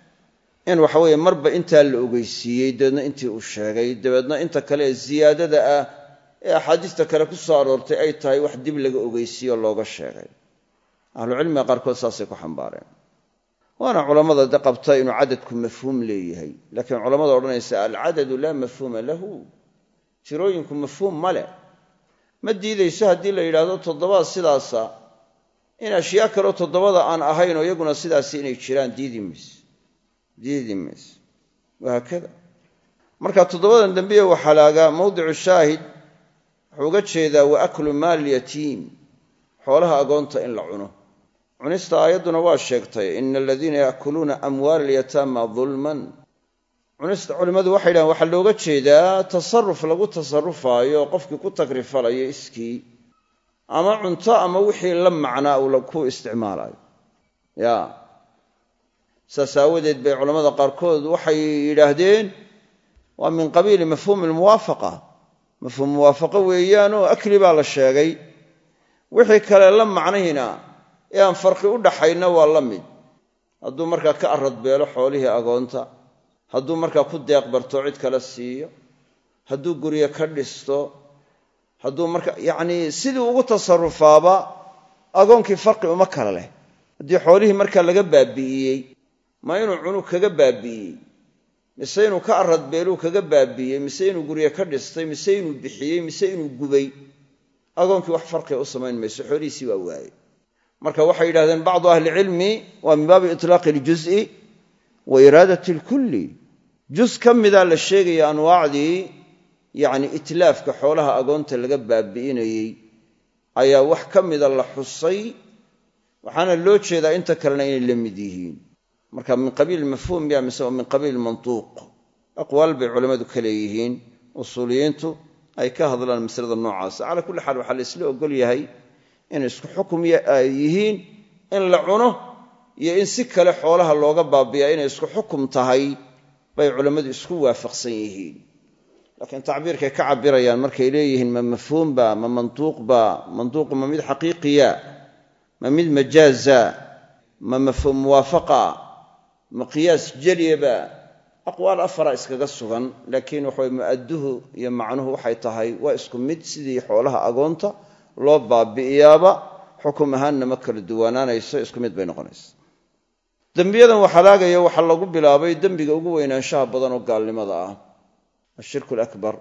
in waxa weeye marba intaa la ogeysiiyey dabeedna intii uu sheegay dabeedna inta kale ee ziyaadada ah ee axaadiista kale ku soo aroortay ay tahay wax dib laga ogeysiiyo looga sheegay ahlucilmiga qaarkood saasay ku xambaareen waana culammada de qabta inuu cadadku mafhuum leeyahay laakiin culammada odhanaysa alcadadu laa mafhuuma lahu tirooyinku mafhuum ma leh ma diidayso haddii la yidhaahdo toddobaa sidaasa in ashyaa kaloo toddobada aan ahayn oo iyaguna sidaasi inay jiraan diidi mayso diidi mayso wahaakada marka toddobadan dembiye wax halaagaa mawdicu shaahid wuxuu uga jeedaa wa aklu maal yatiim xoolaha agoonta in la cuno cunista aayadduna waa sheegtay ina aladiina yaakuluuna amwaala alyataama dulman cunista culimmadu waxay yidhahaan waxaa looga jeedaa tasarruf lagu tasarrufaayo qofkii ku tagrifalayo iskii ama cunto ama wixii la macnaa uu ku isticmaalayo ya saas aawadeed bay culammada qaarkood waxay yidhaahdeen waa min qabiili mafhuumi almuwaafaqa mafhuum muwaafaqo weeyaanoo akli baa la sheegay wixii kale la macnayna ee aan farqi u dhaxayna waa la mid hadduu markaa ka aradbeelo xoolihii agoonta hadduu markaa ku deeq barto cid kale siiyo hadduu guryo ka dhisto hadduu markaa yacnii sidii ugu tasarrufaaba agoonkii farqi uma kala leh haddii xoolihii markaa laga baabi'iyey ma inuu cunug kaga baabi'iyey mise inuu ka aradbeeluu kaga baabi'iyey mise inuu guryo ka dhistay mise inuu bixiyey mise inuu gubay agoonkii wax farqiga u samayn mayso xoolihiisii waa waaye marka waxay yidhahdeen bacdu ahlicilmi waa min baabi itlaaqi iljuz'i wa iraadati alkulli juz ka midaa la sheegaya anwaacdii yacni itlaafka xoolaha agoonta laga baabi'inayey ayaa wax ka mida la xusay waxaana loo jeedaa inta kalena inay la mid yihiin marka min qabiil mafhuum ya mise min qabiil mantuuq aqwaal bay culammadu ka leeyihiin usuuliyiintu ay ka hadlaan masalada noocaasa calaa kulli xaal waxaa la isla ogol yahay inay isku xukum yihiin in la cuno iyo in si kale xoolaha looga baabiyaa inay isku xukum tahay bay culammadu isku waafaqsan yihiin laakiin tacbiirkay ka cabirayaan markay leeyihiin ma mafhuumba ma mantuuqba mantuuqu ma mid xaqiiqiya ma mid majaaza ma mafhuum muwaafaqa ma qiyaas jeliyaba aqwaal afara iskaga sugan laakiin waxaway mu'adduhu iyo macnuhu waxay tahay waa isku mid sidii xoolaha agoonta loo baabi'iyaaba xukum ahaanna ma kala duwanaanayso isku mid bay noqonaysa dembiyadan waxalaagaya waxaa lagu bilaabay dembiga ugu weynaanshaha badan oo gaalnimada ah ashirku alakbar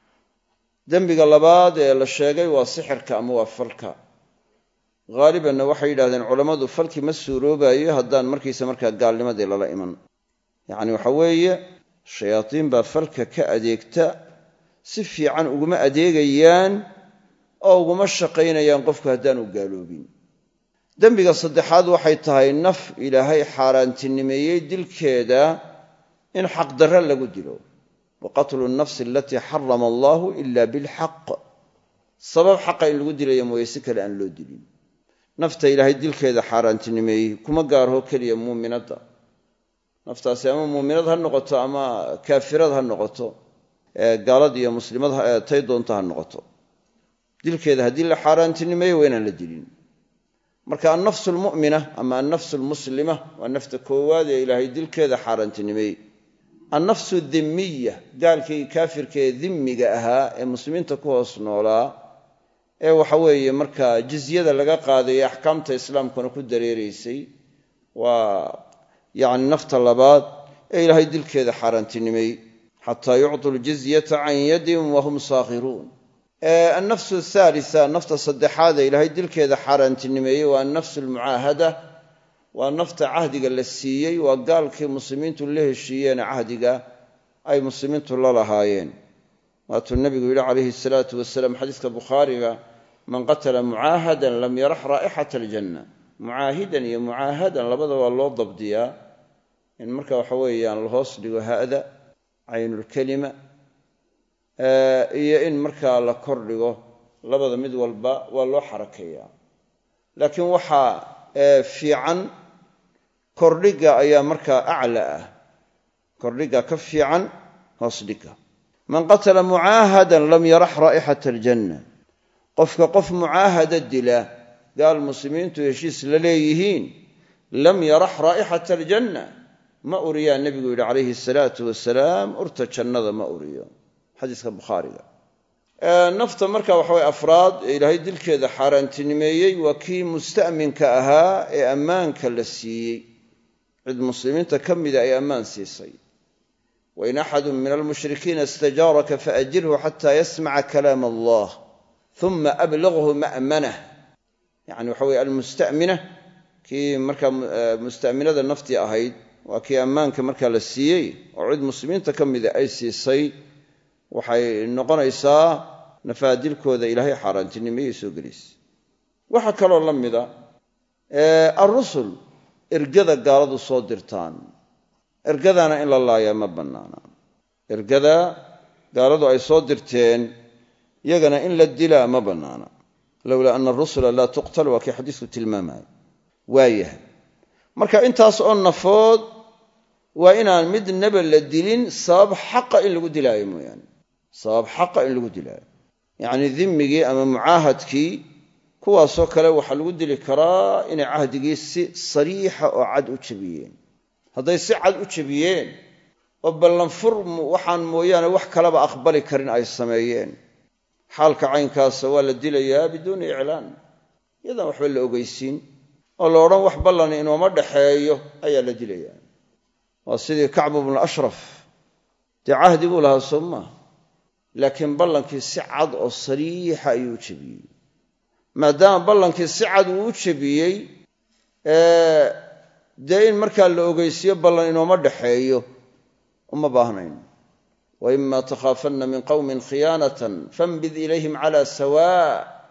dembiga labaad ee la sheegay waa sixirka ama waa falka haalibanna waxay yidhahdeen culammadu falkii ma suuroobayo haddaan markiisa markaa gaalnimadii lala iman yacni waxa weeye shayaadiin baa falka ka adeegta si fiican uguma adeegayaan oo uguma shaqaynayaan qofku haddaanu gaaloobin dembiga saddexaad waxay tahay naf ilaahay xaaraantinimeeyey dilkeeda in xaqdarra lagu dilo wa qatlu nnafsi alatii xarama allaahu ila bilxaq sabab xaqa in lagu dilaya mooye si kale aan loo dilin nafta ilaahay dilkeeda xaaraantinimeeyey kuma gaarho keliya muuminadda naftaasi ama muuminad ha noqoto ama kaafirad ha noqoto gaalad iyo muslimad tay doonto ha noqoto dilkeeda haddii la xaaraantinimeeyo waa inaan la dilin marka annafsu almu'mina ama annafsu almuslima waa nafta koowaad ee ilaahay dilkeeda xaaraantinimeeyey annafsu dhimmiya gaalkii kaafirka ee dhimmiga ahaa ee muslimiinta ku hoos noolaa ee waxa weeye markaa jizyada laga qaadayo axkaamta islaamkuna ku dareeraysay waa yacni nafta labaad ee ilaahay dilkeeda xaaraantinimeeyey xataa yucطu ljizyata can yadin wahum saakhiruun annafsu athaalisa nafta saddexaad ee ilaahay dilkeeda xaaraantinimeeyey waa annafsu almucaahada waa nafta cahdiga la siiyey waa gaalkii muslimiintu la heshiiyeene cahdiga ay muslimiintu la lahaayeen waatuu nebigu yidhi calayhi salaatu wasalaam xadiiska bukhaariga man qatala mucaahadan lam yarax raa'ixata aljanna mucaahidan iyo mucaahadan labada waa loo dabdiyaa in marka waxa weeyaan la hoos dhigo ha'da caynulkelima iyo in markaa la kor dhigo labada mid walba waa loo xarakeeyaa laakiin waxaa fiican kordhiga ayaa markaa acla ah kordhiga ka fiican hoos dhiga man qatala mucaahadan lam yarax raa'ixata aljanna qofka qof mucaahada dila gaal muslimiintu heshiis la leeyihiin lam yarax raa'ixata aljanna ma uriyaa nebigu yidhi calayhi salaatu wasalaam urta jannada ma uriyo xadiiska bukhaariga nafta marka waxa way afraad ee ilaahay dilkeeda xaaraantinimeeyey waa kii musta'minka ahaa ee ammaanka la siiyey cid muslimiinta ka mida ay ammaan siisay wain axadun min almushrikiina istajaaraka faajirhu xataa yasmaca kalaam allah uma abliqhu ma'manah yani waxa weye almustamina kii markaa musta'minada naftii ahayd waa kii ammaanka markaa la siiyey oo cid muslimiinta ka mida ay siisay waxay noqonaysaa nafaadilkooda ilaahay xaaraantinimeeyey soo gelaysa waxaa kaloo la mida alrusul ergada gaaladu soo dirtaan ergadana in la laayaa ma bannaana ergada gaaladu ay soo dirteen iyagana in la dilaa ma bannaana lowlaa ana arusula laa tuqtal waa kii xadiisku tilmaamaya waayahay marka intaas oo nafood waa inaan midnaba la dilin sabab xaqa in lagu dilaayo mooyaane sabab xaqa in lagu dilaayo yacni dimmigii ama mucaahadkii kuwaasoo kale waxaa lagu dili karaa inay cahdigii si sariixa oo cad u jebiyeen hadday si cad u jebiyeen oo ballanfur waxaan mooyaane wax kaleba aqbali karin ay sameeyeen xaalka caynkaasa waa la dilayaa biduuni iclaan iyadaan waxba la ogeysiin oo la odhan wax ballan inooma dhaxeeyo ayaa la dilayaa waa sidii kacbu bnu ashraf dee cahdi buu lahaa soo maa laakiin ballankii si cad oo sariixa ayuu u jebiyey maadaama ballankii si cad uu u jebiyey dee in markaa la ogeysiiyo ballan inooma dhaxeeyo uma baahnayn waima takhaafanna min qowmin khiyaanatan fambid ilayhim calaa sawaa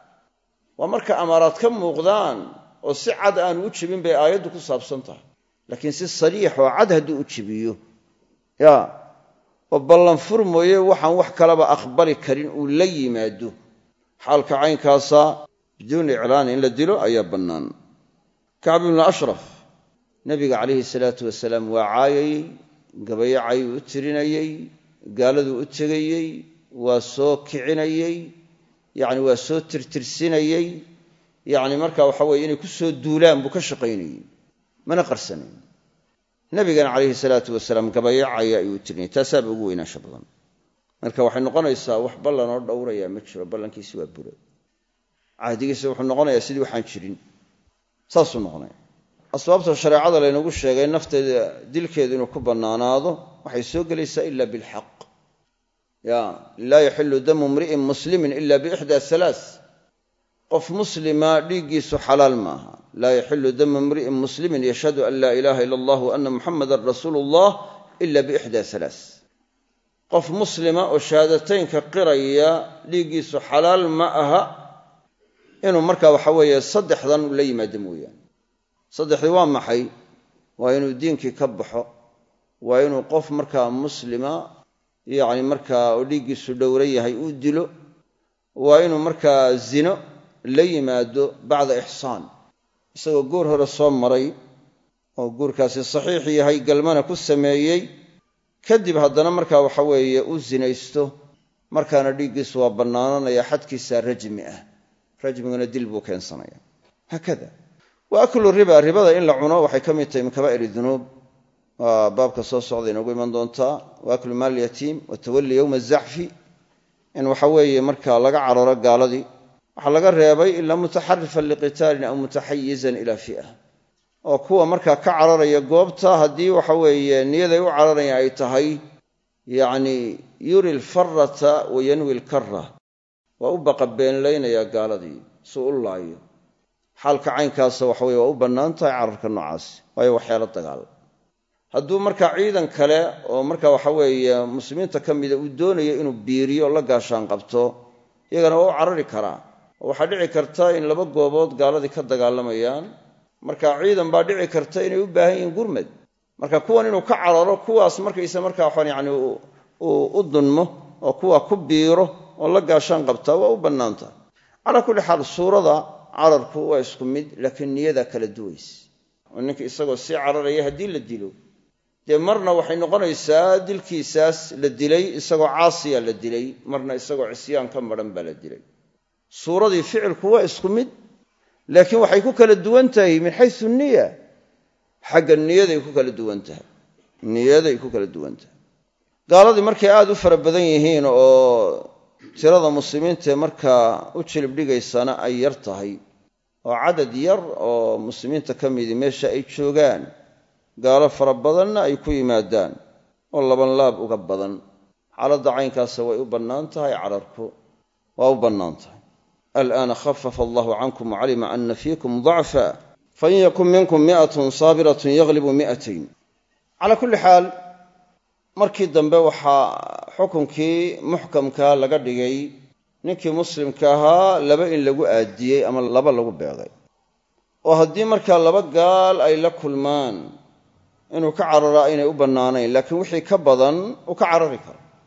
waa marka amaaraad ka muuqdaan oo si cad aanu u jebin bay aayaddu ku saabsan tahay laakiin si sariix oo cad hadduu u jebiyo ya oo ballanfur mooye waxaan wax kalaba aqbali karin uu la yimaado xaalka caynkaasa biduuni iclaan in la dilo ayaa bannaan kacb ibnu ashraf nebiga calayhi salaatu wasalaam waa caayayey gabayacay u tirinayey gaaladuu u tegayey waa soo kicinayey yacni waa soo tirtirsinayey yacni marka waxa weye inay ku soo duulaan buu ka shaqaynayey mana qarsanayn nebigana calayhi salaatu wasalaam gabayacaya ayuu u tirinayay taasaaba ugu weynaansha badan marka waxay noqonaysaa wax ballan oo dhowrayaa ma jiro ballankiisi waa bura cahdigiisa wuxuu noqonayaa sidii waxaan jirin saasuu noqonaya asbaabta shareecada laynagu sheegay nafteeda dilkeedu inuu ku bannaanaado waxay soo gelaysaa ila bilxaq ya laa yaxilu damu imri'in muslimin ila biixdaa halaath qof muslima dhiiggiisu xalaal maaha laa yaxilu damu imri'in muslimin yashhadu an laa ilaaha ila allah wa anna muxamadan rasuulu llah ila biixdaa halaath qof muslima oo shahaadateynka qiraya dhiiggiisu xalaal ma aha inuu markaa waxa weeye saddexdan la yimaado mooyaane saddexdii waa maxay waa inuu diinkii ka baxo waa inuu qof markaa muslima yacni markaa oo dhiiggiisu dhowran yahay uu dilo waa inuu markaa zino la yimaado bacda ixsaan isagoo guur hore soo maray oo guurkaasi saxiix yahay galmana ku sameeyey kadib haddana markaa waxa weeye u zinaysto markaana dhiiggiisu waa bannaananaya xadkiisaa rajmi ah rajmiguna dil buu keensanaya haakada wa aklu riba ribada in la cuno waxay ka mid tahay min kabaa'ir dunuub waa baabka soo socda inoogu iman doontaa wa aklu maal yatiim wa tawalli yowma azaxfi in waxa weeye markaa laga cararo gaaladii waxaa laga reebay ilaa mutaxarifan liqitaalin aw mutaxayizan ilaa fi'a oo kuwa markaa ka cararaya goobta haddii waxa weeye niyaday u cararayaan ay tahay yacni yuri lfarata wa yanwi lkara waa u baqabeenlaynayaa gaaladii suu u laayo xaalka caynkaasa waxa weye waa u bannaan tahay cararka noocaasi waayo waxyaalo dagaal hadduu markaa ciidan kale oo markaa waxa weeye muslimiinta ka mida uu doonayo inuu biiriyo o la gaashaan qabto iyagana waa u carari karaa oo waxaa dhici karta in laba goobood gaaladii ka dagaalamayaan marka ciidan baa dhici karta inay u baahan yihiin gurmad marka kuwan inuu ka cararo kuwaas markaysa markaa waxaan yacni u dunmo oo kuwa ku biiro oo la gaashaan qabtaa waa u bannaan tahay calaa kulli xaal suurada cararku waa isku mid laakiin niyadaa kala duwaysa oo ninka isagoo sii cararaya haddii la dilo dee marna waxay noqonaysaa dilkiisaas la dilay isagoo caasiya la dilay marna isagoo cisyaan ka madhan baa la dilay suuradii ficilku waa isku mid laakiin waxay ku kala duwan tahay min xaysu niya xagga niyaday ku kala duwan tahay niyaday ku kala duwan tahay gaaladii markay aada u fara badan yihiin oo tirada muslimiintae markaa u jilib dhigaysana ay yar tahay oo cadad yar oo muslimiinta ka midii meesha ay joogaan gaalo fara badanna ay ku yimaadaan oo laban laab uga badan xaaladda caynkaasa way u bannaan tahay cararku waa u bannaan tahay al'aana khafafa allahu cankum wacalima ana fiikum dacfa fain yakun minkum mi'atun saabiratun yaglibu mi'atayn calaa kulli xaal markii dambe waxaa xukunkii muxkamkaa laga dhigay ninkii muslimka ahaa laba in lagu aadiyey ama laba lagu beegay oo haddii markaa laba gaal ay la kulmaan inuu ka cararaa aynay u bannaanayn laakiin wixii ka badan uu ka carari karo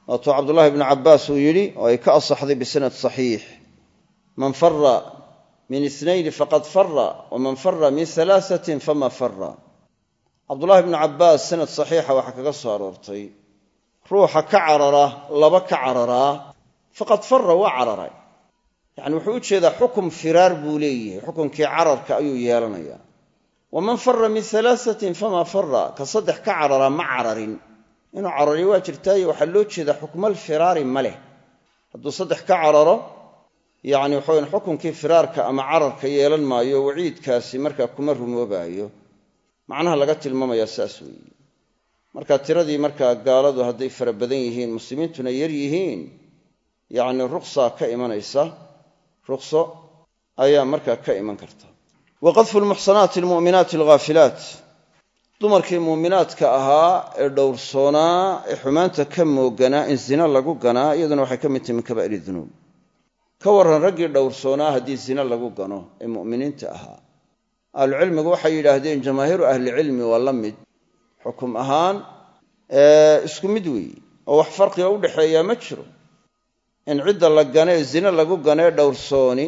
waatuu cabdullaahi ibnu cabbaas uu yidhi oo ay ka asaxday bisanad saxiix man fara min itnayni faqad fara waman fara min alaasatin fama fara cabdullaahi ibnu cabbaas sanad saxiixa waxaa kaga soo aroortay ruuxa ka carara laba ka cararaa faqad fara waa cararay yacni wuxuu u jeedaa xukum firaar buu leeyahay xukumkii cararka ayuu yeelanayaa waman fara min alaasatin fama fara ka saddex ka cararaa ma cararin inuu carari waa jirtaayo waxaa loo jeedaa xukmal firaari ma leh hadduu saddex ka cararo yacni waxaweyn xukunkii firaarka ama cararka yeelan maayo waciidkaasi markaa kuma rumoobaayo macnaha laga tilmaamayaa saas weeye marka tiradii markaa gaaladu hadday fara badan yihiin muslimiintuna yar yihiin yacni ruqsaa ka imanaysa ruqso ayaa markaa ka iman karta wa qadfu lmuxsanaati almu'minaati alghaafilaat dumarkii muuminaadka ahaa ee dhowrsoonaa ee xumaanta ka mooganaa in zina lagu ganaa iyaduna waxay ka mid tahay min kabaa'ir dunuub ka warran raggii dhowrsoonaa haddii zina lagu gano ee mu'miniinta ahaa ahlucilmigu waxay yidhaahdeen jamaahiiru ahlicilmi waa la mid xukum ahaan isku mid weeye oo wax farqiga u dhexeeyaa ma jiro in cidda la gane ee zina lagu gano ee dhowrsooni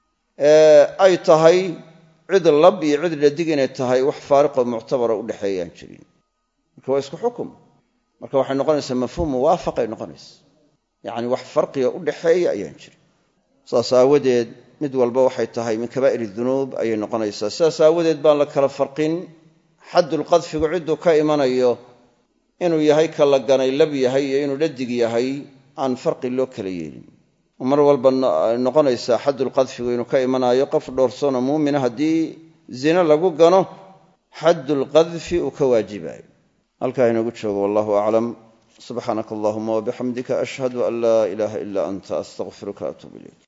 ay tahay cid lab iyo cid dhadig inay tahay wax faariqoo muctabara u dhexeeyaan jirin marka waa isku xukum marka waxay noqonaysaa mafhuum muwaafaqay noqonaysa yacni wax farqiga u dhexeeya ayaan jirin saas aawadeed mid walba waxay tahay min kabaa'ir dunuub ayay noqonaysaa sidaas aawadeed baan la kala farqin xaddulqadfigu cidduu ka imanayo inuu yahay ka la ganay lab yahay iyo inuu dhadig yahay aan farqi loo kala yeelin mar walba noqonaysaa xaddulqadfigu inuu ka imanaayo qof dhowrsoonoo muumina haddii zina lagu gano xaddulqadfi uu ka waajibayo halkaa inagu joogo wallahu aclam subxaanaka allahuma wabixamdika ashhadu an laa ilaaha ilaa anta astaqfiruka atuub ilayk